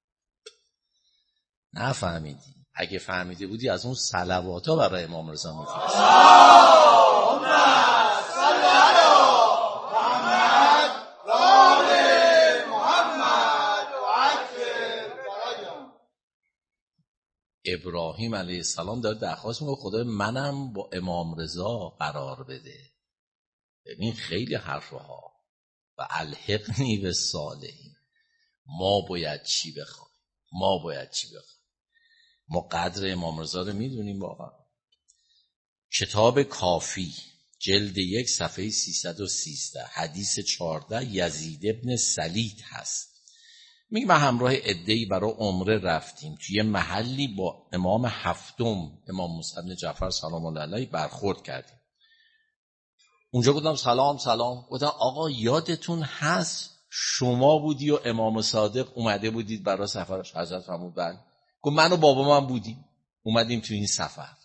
نفهمیدی؟ اگه فهمیده بودی از اون صلوات‌ها برای امام رضا میفرستی. اللهم صل علی محمد و آل محمد و عجل فرجهم. ابراهیم علیه السلام داره درخواست میکنه خدا منم با امام رضا قرار بده. ببین خیلی حرفها. و الحقنی بالصالحین، ما باید چی بخوایم؟ ما قدر امام رضا رو میدونیم واقعا. کتاب کافی جلد 1 صفحه 313 حدیث 14 یزید ابن سلیط هست. میگه من همراه عده‌ای برای عمره رفتیم، توی محلی با امام هفتم امام موسی بن جعفر سلام الله علیه برخورد کردیم. اونجا گفتم سلام. گفتم آقا یادتون هست شما بودی و امام صادق اومده بودید برای سفرش؟ حضرت فرمود بله. گفت من و بابا من بودیم اومدیم تو این سفر.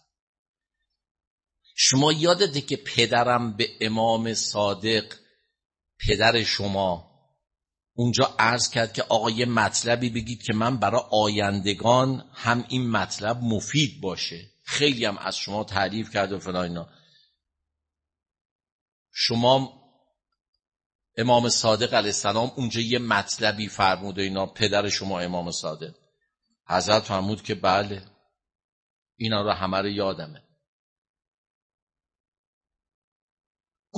شما یادته که پدرم به امام صادق پدر شما اونجا عرض کرد که آقا یه مطلبی بگید که من برای آیندگان هم این مطلب مفید باشه، خیلی هم از شما تعریف کرد و فلان اینا. شما امام صادق علیه السلام اونجا یه مطلبی فرمود و اینا، پدر شما امام صادق. حضرت فرمود که بله اینا رو همه رو یادمه.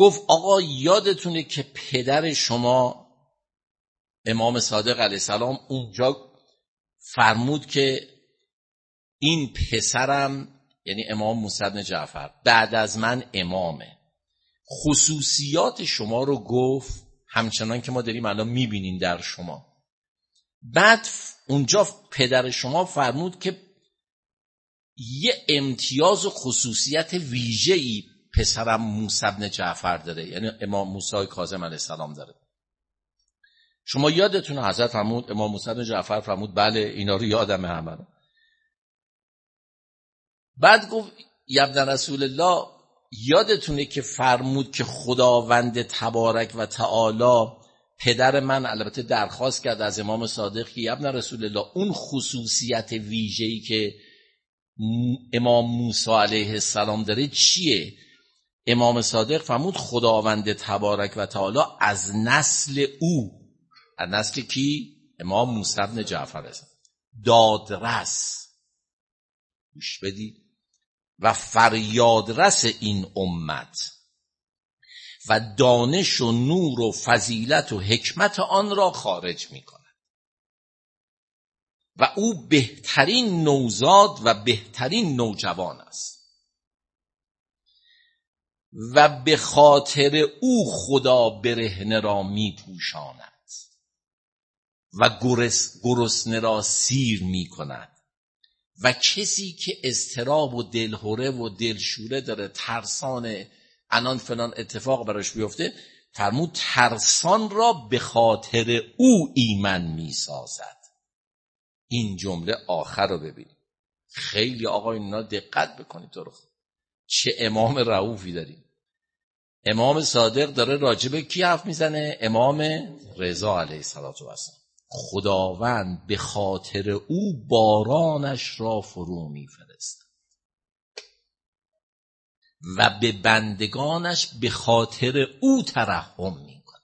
گفت آقا یادتونه که پدر شما امام صادق علیه السلام اونجا فرمود که این پسرم، یعنی امام موسی بن جعفر، بعد از من امامه. خصوصیات شما رو گفت همچنان که ما داریم الان میبینیم در شما. بعد اونجا پدر شما فرمود که یه امتیاز و خصوصیت ویژه‌ای پسرم موسی بن جعفر داره، یعنی امام موسی کاظم علیه السلام داره. شما یادتونه حضرت فرمود، امام موسی بن جعفر فرمود بله اینا رو یادمه همه رو. بعد گفت یا ابن رسول الله، یادتونه که فرمود که خداوند تبارک و تعالی پدر من البته درخواست کرد از امام صادق که یا ابن رسول الله اون خصوصیت ویژه‌ای که امام موسی علیه السلام داره چیه؟ امام صادق فرمود خداوند تبارک و تعالی از نسل او، از نسل کی؟ امام موسی بن جعفر است، دادرس، گوش بدید، و فریادرس این امت و دانش و نور و فضیلت و حکمت آن را خارج می کند و او بهترین نوزاد و بهترین نوجوان است و به خاطر او خدا برهنه را می پوشاند و گرسنه را سیر می کند و کسی که اضطراب و دلهره و دلشوره داره، ترسان الان فلان اتفاق براش بیفته، فرمود ترسان را به خاطر او ایمن می سازد. این جمله آخر رو ببینید. خیلی آقا اینا دقت بکنید تو رو. چه امام رؤوفی داریم. امام صادق داره راجب کی حرف میزنه؟ امام رضا علیه السلام. خداوند به خاطر او بارانش را فرو میفرستد و به بندگانش به خاطر او ترحم میکند.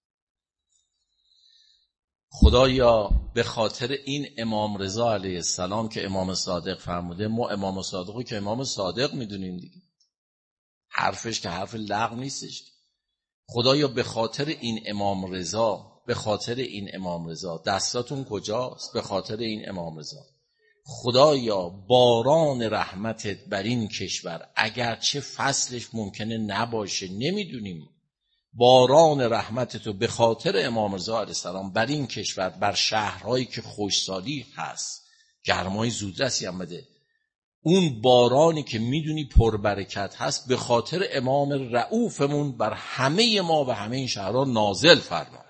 خدایا به خاطر این امام رضا علیه السلام که امام صادق فرموده، ما امام صادق رو که امام صادق میدونیم دیگه، حرفش که حرف لغو نیستش. خدایا به خاطر این امام رضا، به خاطر این امام رضا، دستاتون کجاست؟ به خاطر این امام رضا خدایا باران رحمتت بر این کشور، اگرچه فصلش ممکنه نباشه نمیدونیم، باران رحمتتو به خاطر امام رضا علیه السلام بر این کشور، بر شهرهایی که خوشسالی هست، گرمای زودرسی هم بده، اون بارانی که میدونی پربرکت هست، به خاطر امام رؤوفمون بر همه ما و همه این شهرها نازل فرما.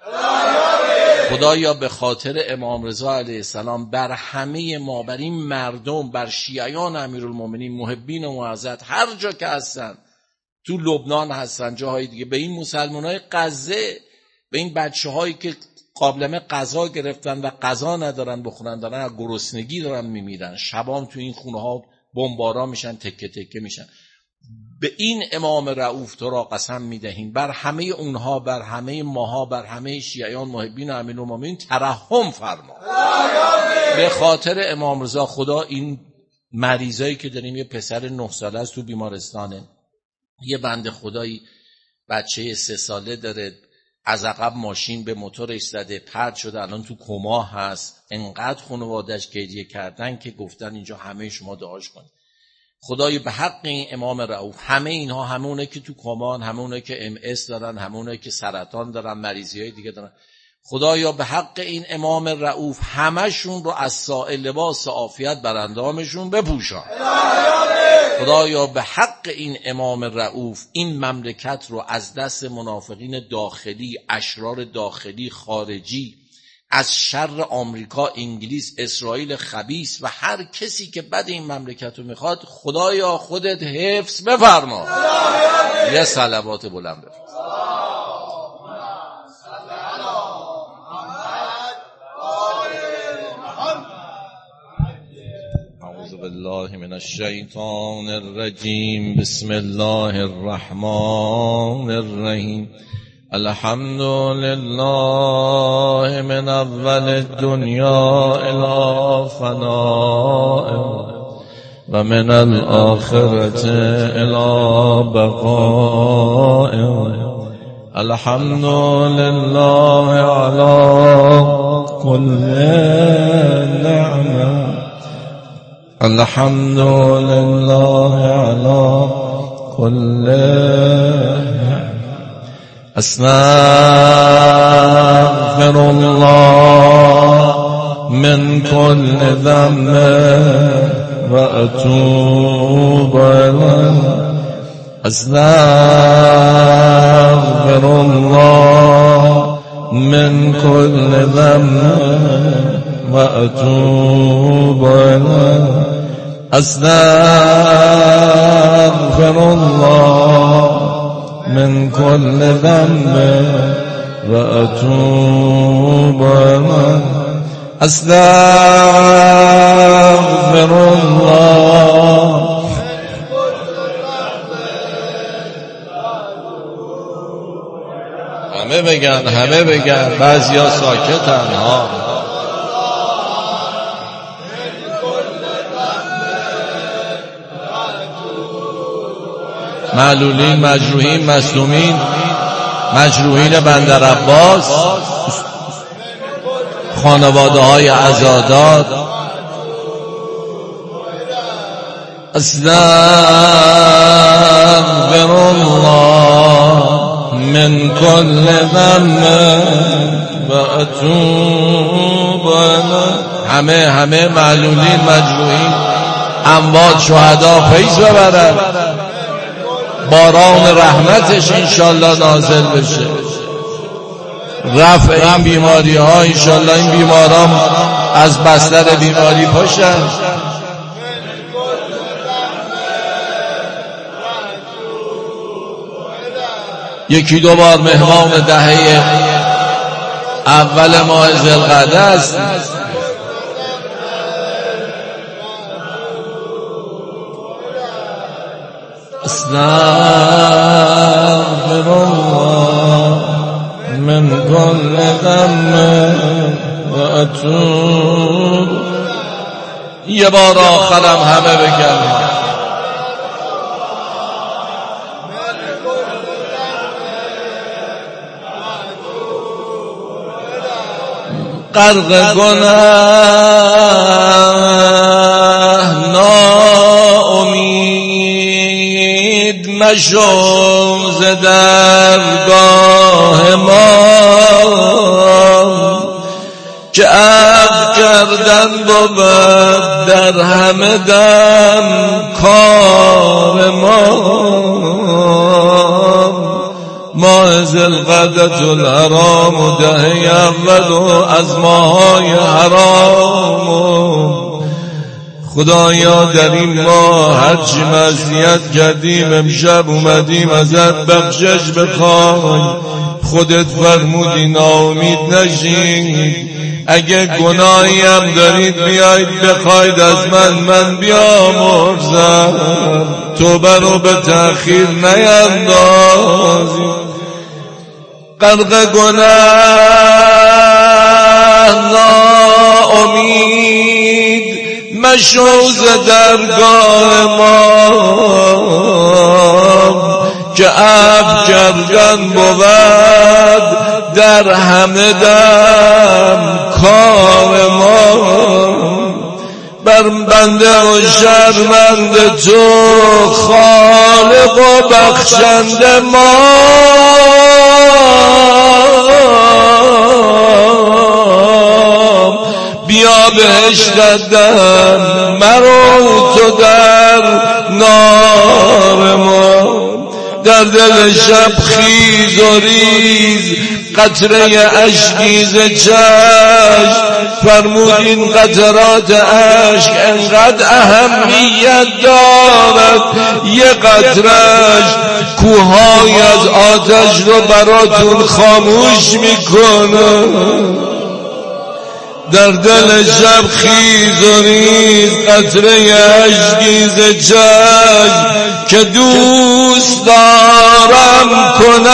خدایا به خاطر امام رضا علیه السلام بر همه ما، بر این مردم، بر شیعیان امیرالمومنین، محبین و معزد، هر جا که هستن، تو لبنان هستن، جاهای دیگه، به این مسلمانای غزه، به این بچه‌هایی که قابلمه غذا گرفتن و غذا ندارن بخورن، دارن از گرسنگی دارن میمیرن، شبام تو این خونه ها بمبارا میشن، تکه تکه میشن، به این امام رؤوف تو را قسم میدهیم بر همه اونها، بر همه ماها، بر همه شیعیان محبین و امیرالمومنین ترحم فرما. به خاطر امام رضا خدا این مریضایی که داریم، یه پسر 9 ساله است تو بیمارستانه، یه بنده خدایی بچه 3 ساله داره، از عقب ماشین به موتورش زده، پرت شده، الان تو کما هست، انقدر خانواده‌اش گریه کردن که گفتن اینجا همه شما دعاش کنید. خدای به حق این امام رؤوف، همه اینها، همه اونایی که تو کمان، همه اونایی که MS دارن، همه اونایی که سرطان دارن، مریضی‌های دیگه دارن، خدایا به حق این امام رؤوف همشون رو از سائل لباس عافیت بر اندامشون بپوشان. خدایا به حق این امام رؤوف این مملکت رو از دست منافقین داخلی، اشرار داخلی، خارجی، از شر آمریکا، انگلیس، اسرائیل خبیث و هر کسی که بد این مملکت رو میخواد، خدایا خودت حفظ بفرما. یه صلوات بلند بفرست. اعوذ بالله من الشیطان الرجیم. بسم الله الرحمن الرحیم. الحمد لله من اول الدنیا الى فنائه ومن الآخرة إلى بقاء. الحمد لله على كل نعمة. الحمد لله على كل نعمة. أستغفر الله من كل ذنب وأتوب إليه. أستغفر الله من كل ذنب وأتوب إليه. أستغفر الله من كل ذنب وأتوب إليه. أستغفر الله. همه بگن بعضیا ساکتن ها. معلولین، مجروحین، مظلومین، مجروحین بندر عباس، خانواده های عزادار. استغفر الله من كل ذنب واتوب الیه. همه معلولین، مجروحین، اموات، شهدا فیض ببرن، باران رحمتش انشالله نازل بشه، رفع این بیماری ها انشالله، این بیماران از بستر بیماری پاشن. یکی دو بار مهمان دهه اول ماه ذوالقعده است. استغفر الله من كل ذنب واتوب. یه بار آخرم همه بگن غرق گناه ناامید مشو ز درگاه ما، که عفو کردن بود در همه دم کار ما. ماه ذوالقعدة الحرام و دهه اول و از ماهای حرام. خدایا در این ماه هرچی معصیت کردیم امشب اومدیم ازت بخشش بخوای. خودت فرمودی ناامید نشید، اگه گناهی هم دارید بیایید بخواید از من بیامرزم. توبه رو به تأخیر نیندازید. غرق گناه ناامید مشو ز درگاه ما، که عفو کردن بود در همه دم کار ما. بر بنده و شرمنده تو خالق و بخشنده ما. بیا بهشت دهن مرو تو در نار ما. در دل شب خیز و ریز قطره اشکی ز چشم، فرمودین قطرات اشک انقدر اهمیت دارد، یه قطرش کوههای از آتش رو براتون خاموش میکنه. در دل شب خیز و ریز قطره اشکی ز چشم، که دوست دارم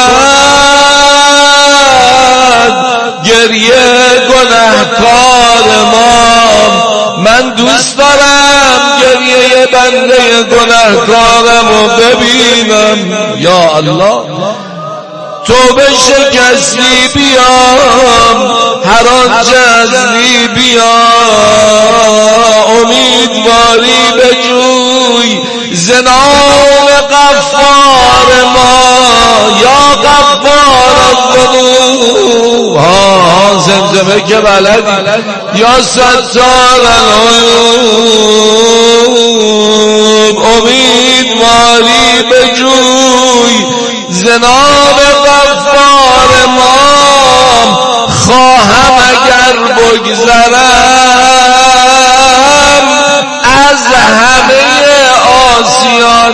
کند گریه گنهکار ما. من دوست دارم گریه بنده گناهکارمو ببینم. یا الله توبه شکستی بیام، هر آنچه ازلی بیام، امیدواری بجوی زنان غفار ما. یا غفار الذنوب، زمزمه که بلدی، یا ستار العیوب، امیدواری بجوی زنان غفار ما. خواهم اگر بگذرم از همه آسیان،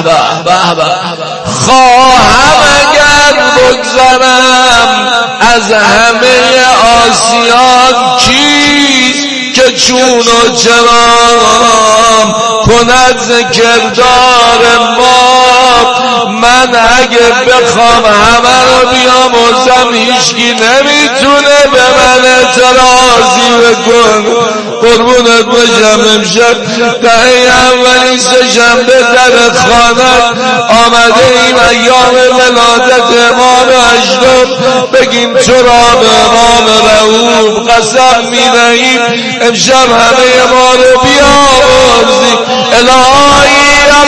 خواهم اگر بگذرم از همه آسیان، چیست که چون و چرام کند ذکردار ما. من اگه بخوام همه رو بیاموزم هیچکی نمیتونه به من اعتراضی بکن. قربونت بشم امشب دهه اولی سه‌شنبه در خانت آمده ایم ایام ولادت امام اشرف بگیم تو را به امام رؤوف قسم می‌دهیم امشب همه ما رو بیاموزی. الهی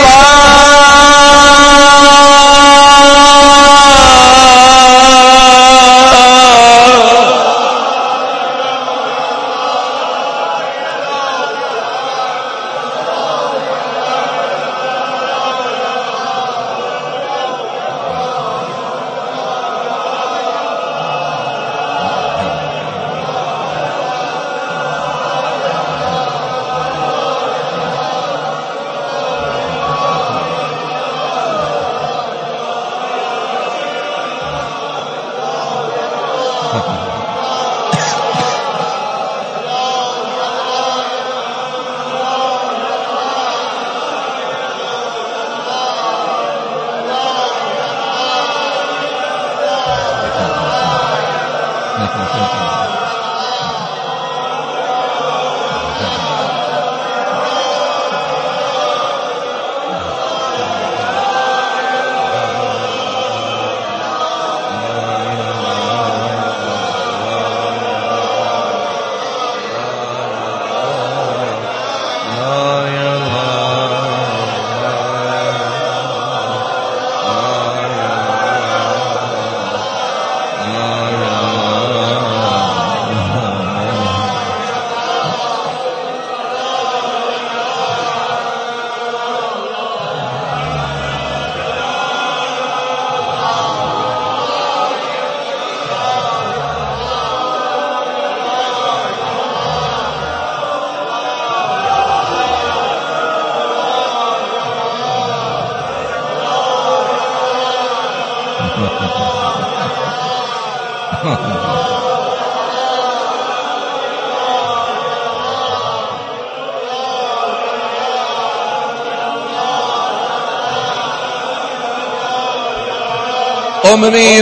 عمری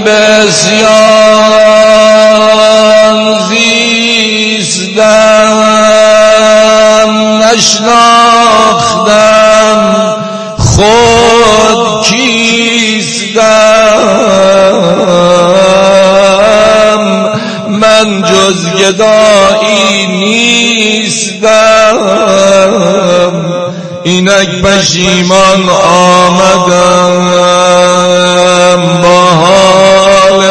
بسیار زیستم نشناختم خود کیستم. من جز گدایی نیستم اینک پشیمان آمدم با حال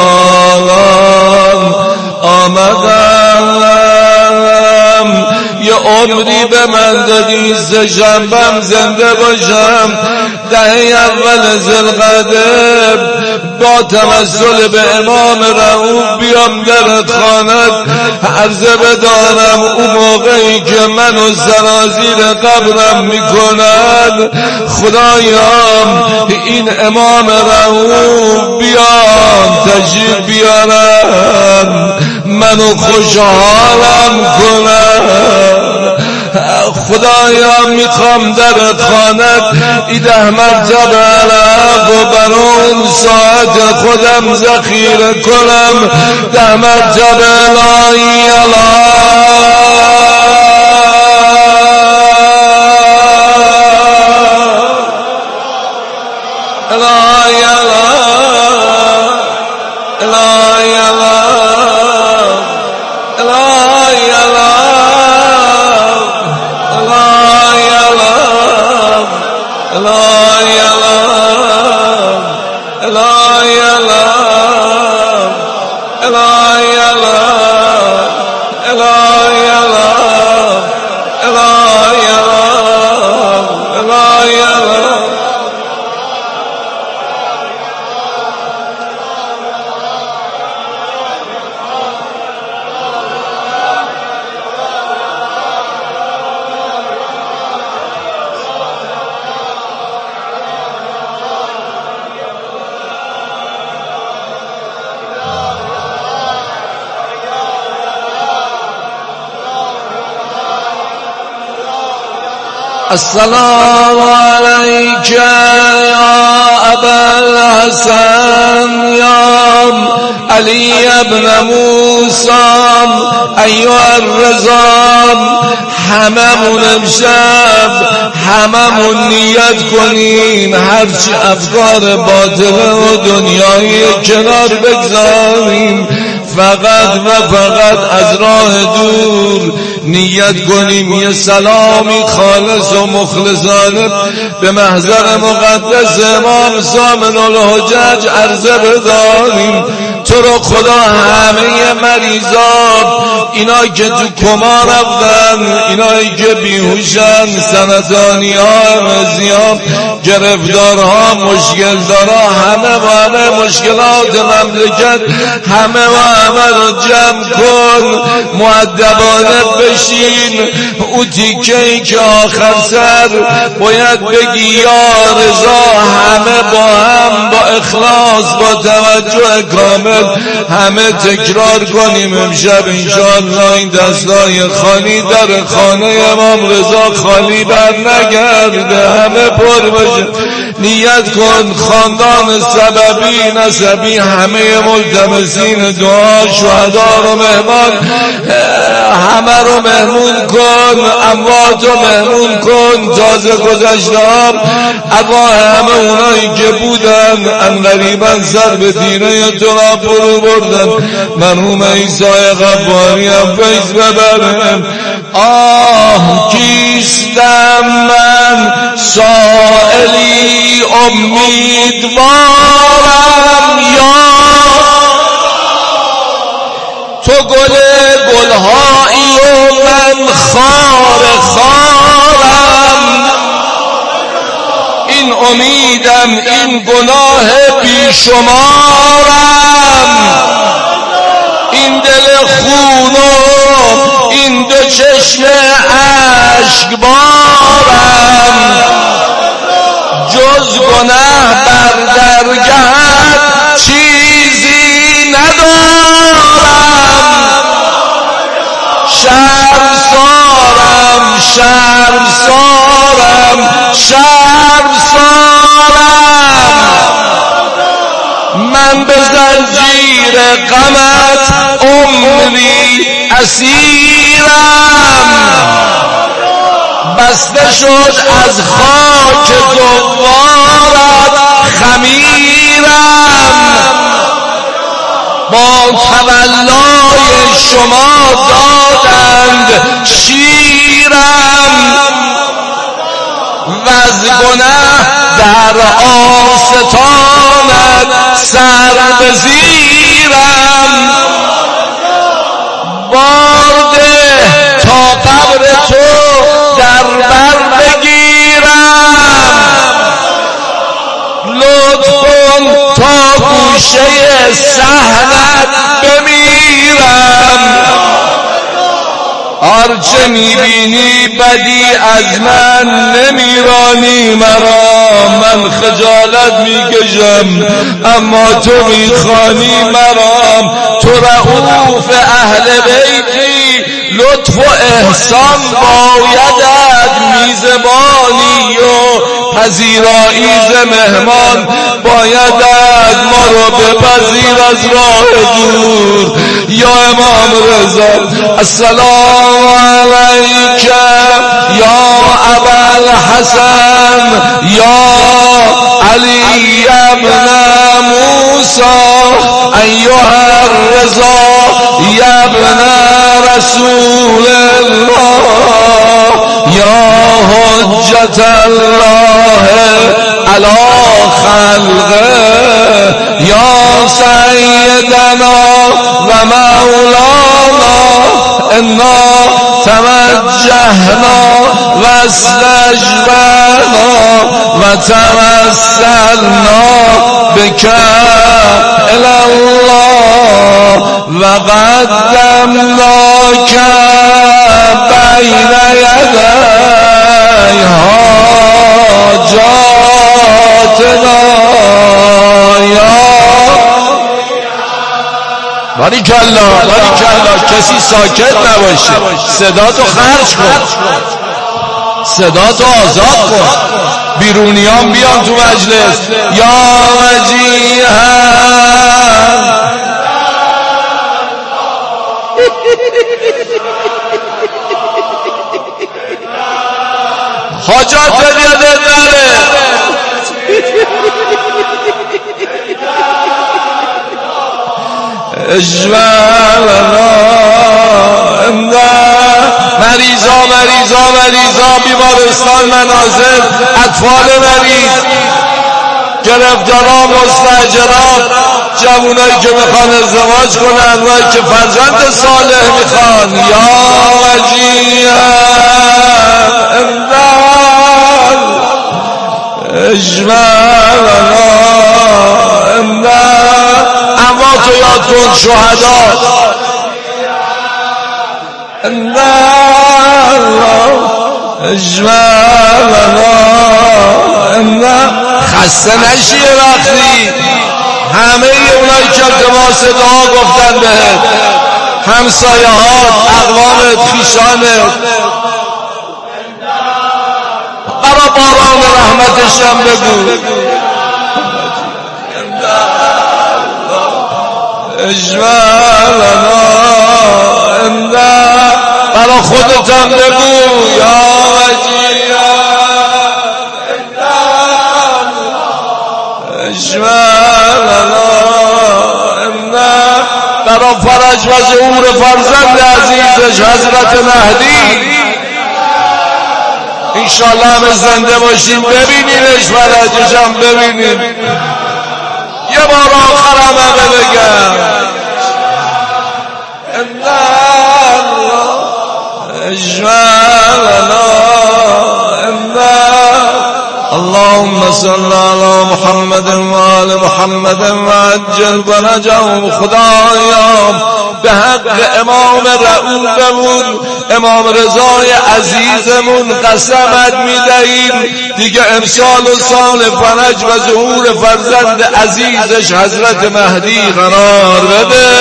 نالان آمدم. یه عمری به من دادی سه‌شنبه‌ام زنده باشم دهه اول ذوالقعده با توسل به امام رؤوف بیام در خانت عرضه بدارم اون موقعی که منو سرازیر قبرم میکنند خدایا این امام رؤوف بیان تشریف بیارم منو خوشحالم کنم. خدایا میخوام در خانت 10 مرتبه عرق و بر اون ساعت خودم ذخیره کنم 10 مرتبه لا اله السلام عليك يا أبا الحسن يا علي بن موسى أيها الرضا هممون امشب هممون نیت کنیم هرچی افکار باطله و دنیایی کنار بگذاریم فقط و فقط از راه دور نیت کنیم یه سلامی خالص و مخلصانه به محضر مقدس امام ضامن الحجج عرضه بداریم. تو رو خدا همه مریضا اینا که تو کما رفتن اینایی که بیهوشن سرطانی ها مزیان گرفتارها مشکلدارها همه مشکلات مملکت همه رو جمع کن مؤدبانه بشین او تیکه‌ای که آخر سر باید بگی یا رضا همه با هم با اخلاص با توجه کامل همه تکرار کنیم امشب انشاءالله این دستای خالی در خانه امام رضا خالی بر نگرده همه پر بشه. نیت کن خاندان سببی نسبی همه ملتمسین دعا شهدا رو مهمان همه رو مهمون کن اموات رو مهمون کن تازه گذشته‌ام ارواح همه اونایی که بودن انقریبا سر به دینه تو را فرو بردن مرحوم عیسی غفاری هم فیض ببرم. آه کیستم من سائلی امیدوارم یا تو گلهایی و من خارم این امیدم این گناه بیشمارم این دل خون و این دو چشم اشک بارم جز گناه بر درگهت چیزی ندارم شرم سارم من به زنجیر غمت عمری اسیرم بسته شد از خاک دوارت خمیرم با تولای شما دادند شیرم و از گناه در آستانت سر بزیرم بارده تا قبر تو در بر بگیرم لطف کن تا گوشه صحنت بمیرم هرچه میبینی بدی از من نمیرانی مرا من خجالت میکشم اما تو میخوانی مرا تو رؤوف اهل بیتی لطف و احسان بایدت میزبانی و پذیرایی ز مهمان بایدت ما رو بپذیر از راه دور یا امام رضا. السلام علیک یا ابا الحسن یا علی ابن موسی ایها الرضا یا ابن رسول الله یا حجت الله علی خلقه یا سیدنا و مولانا انا توجهنا و استجبنا و توسلنا بك الى الله و قدمناك بین یدی حاجاتنا باریکالله باریکالله. کسی ساکت نباشه، صدا تو خرج کن، صدا تو آزاد کن، بیرونیان بیان تو مجلس. یا وجیها حاجات یادت نره. اجمالنا مریضا بیمارستان منازل، اطفال مریض، گرفتاران، مستاجران، جوانایی که میخوان ازدواج کنن و که فرزند صالح میخوان. یا وجیها امداد اجمالنا امداد. اموات و یاد کن، شهدا خسته نشی وقتی همه اونایی که التماس دعا گفتن بهت، همسایه‌هات، اقوامت، خیشانت، برا باران رحمتشم بگو. اجمالنا امداد. برا خودتم بگو یا وجیها امداد اجمالنا امداد. برا فرج و ظهور فرزند عزیزش حضرت مهدی انشاءالله همه زنده باشیم ببینیمش، فرجشم ببینیم. یه بار آخر همه بگم اجمالنا امداد. اللهم صل على محمد و آل محمد و عجل فرجهم. خدایا به حق امام رؤوفمون امام رضای عزیزمون قسمت میدهیم دیگه امسال و سال فرج و ظهور فرزند عزیزش حضرت مهدی قرار بده.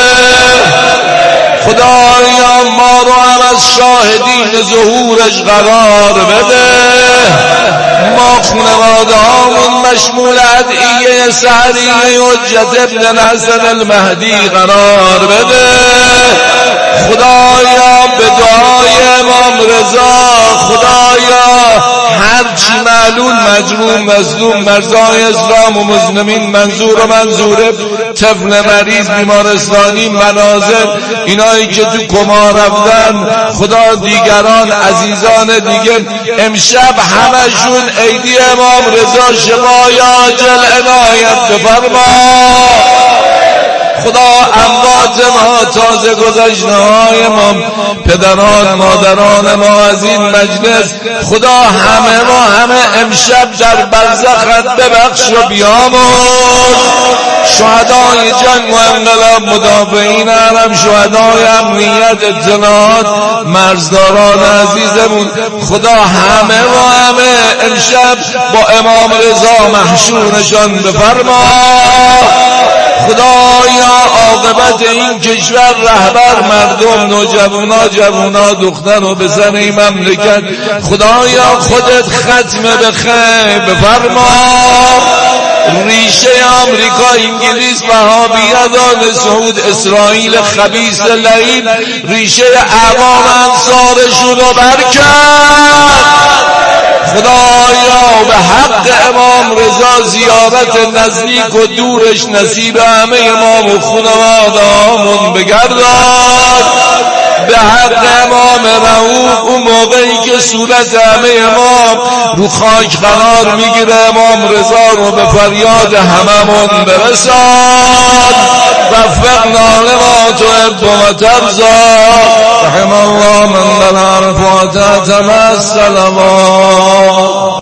خدایا ما رو هم از شاهدین ظهورش قرار بده. ما خانواده هامون مشمول ادعیه سحریه حجت ابن حسن المهدی قرار بده. خدایا به دعای امام رضا، خدایا هرچی معلول مجروم مظلوم مرزای اسلام و مزنمین منظور و منظوره، طفل مریض بیمارستانی منازل، اینایی که تو کما رفتن، خدا دیگران عزیزان دیگه امشب همشون عیدی امام رضا شفای عاجل عنایت بفرما. خدا اموات ما، تازه گذشته های ما، پدران مادران ما از این مجلس، خدا همه امشب در برزخت ببخش و بیامرز. شهدای جنگ و انقلاب، مدافعین حرم، شهدای امنیت اطلاعات، مرزداران عزیزمون، خدا همه امشب با امام رضا محشورشان بفرما. خدایا عاقبت این کشور، رهبر، مردم، نوجوانا، جوانا، دختر و پسر این مملکت، خدایا خودت ختم به خیر بفرما. ریشه آمریکا، انگلیس، وهابیت، سعود، اسرائیل خبیث لعین، ریشه اعوام انصارشون رو برکن. خدایا به حق امام امام رضا زیارت نزدیک و دورش نصیب همه امام و خانواده‌هامون بگردان. به حق امام رؤوف اون موقعی که صورت همه امام رو خاک قرار میگیره امام رضا رو به فریاد هممون برسان. وفقنا لما تحب و ترضى. رحم الله من در عرفات تمثل.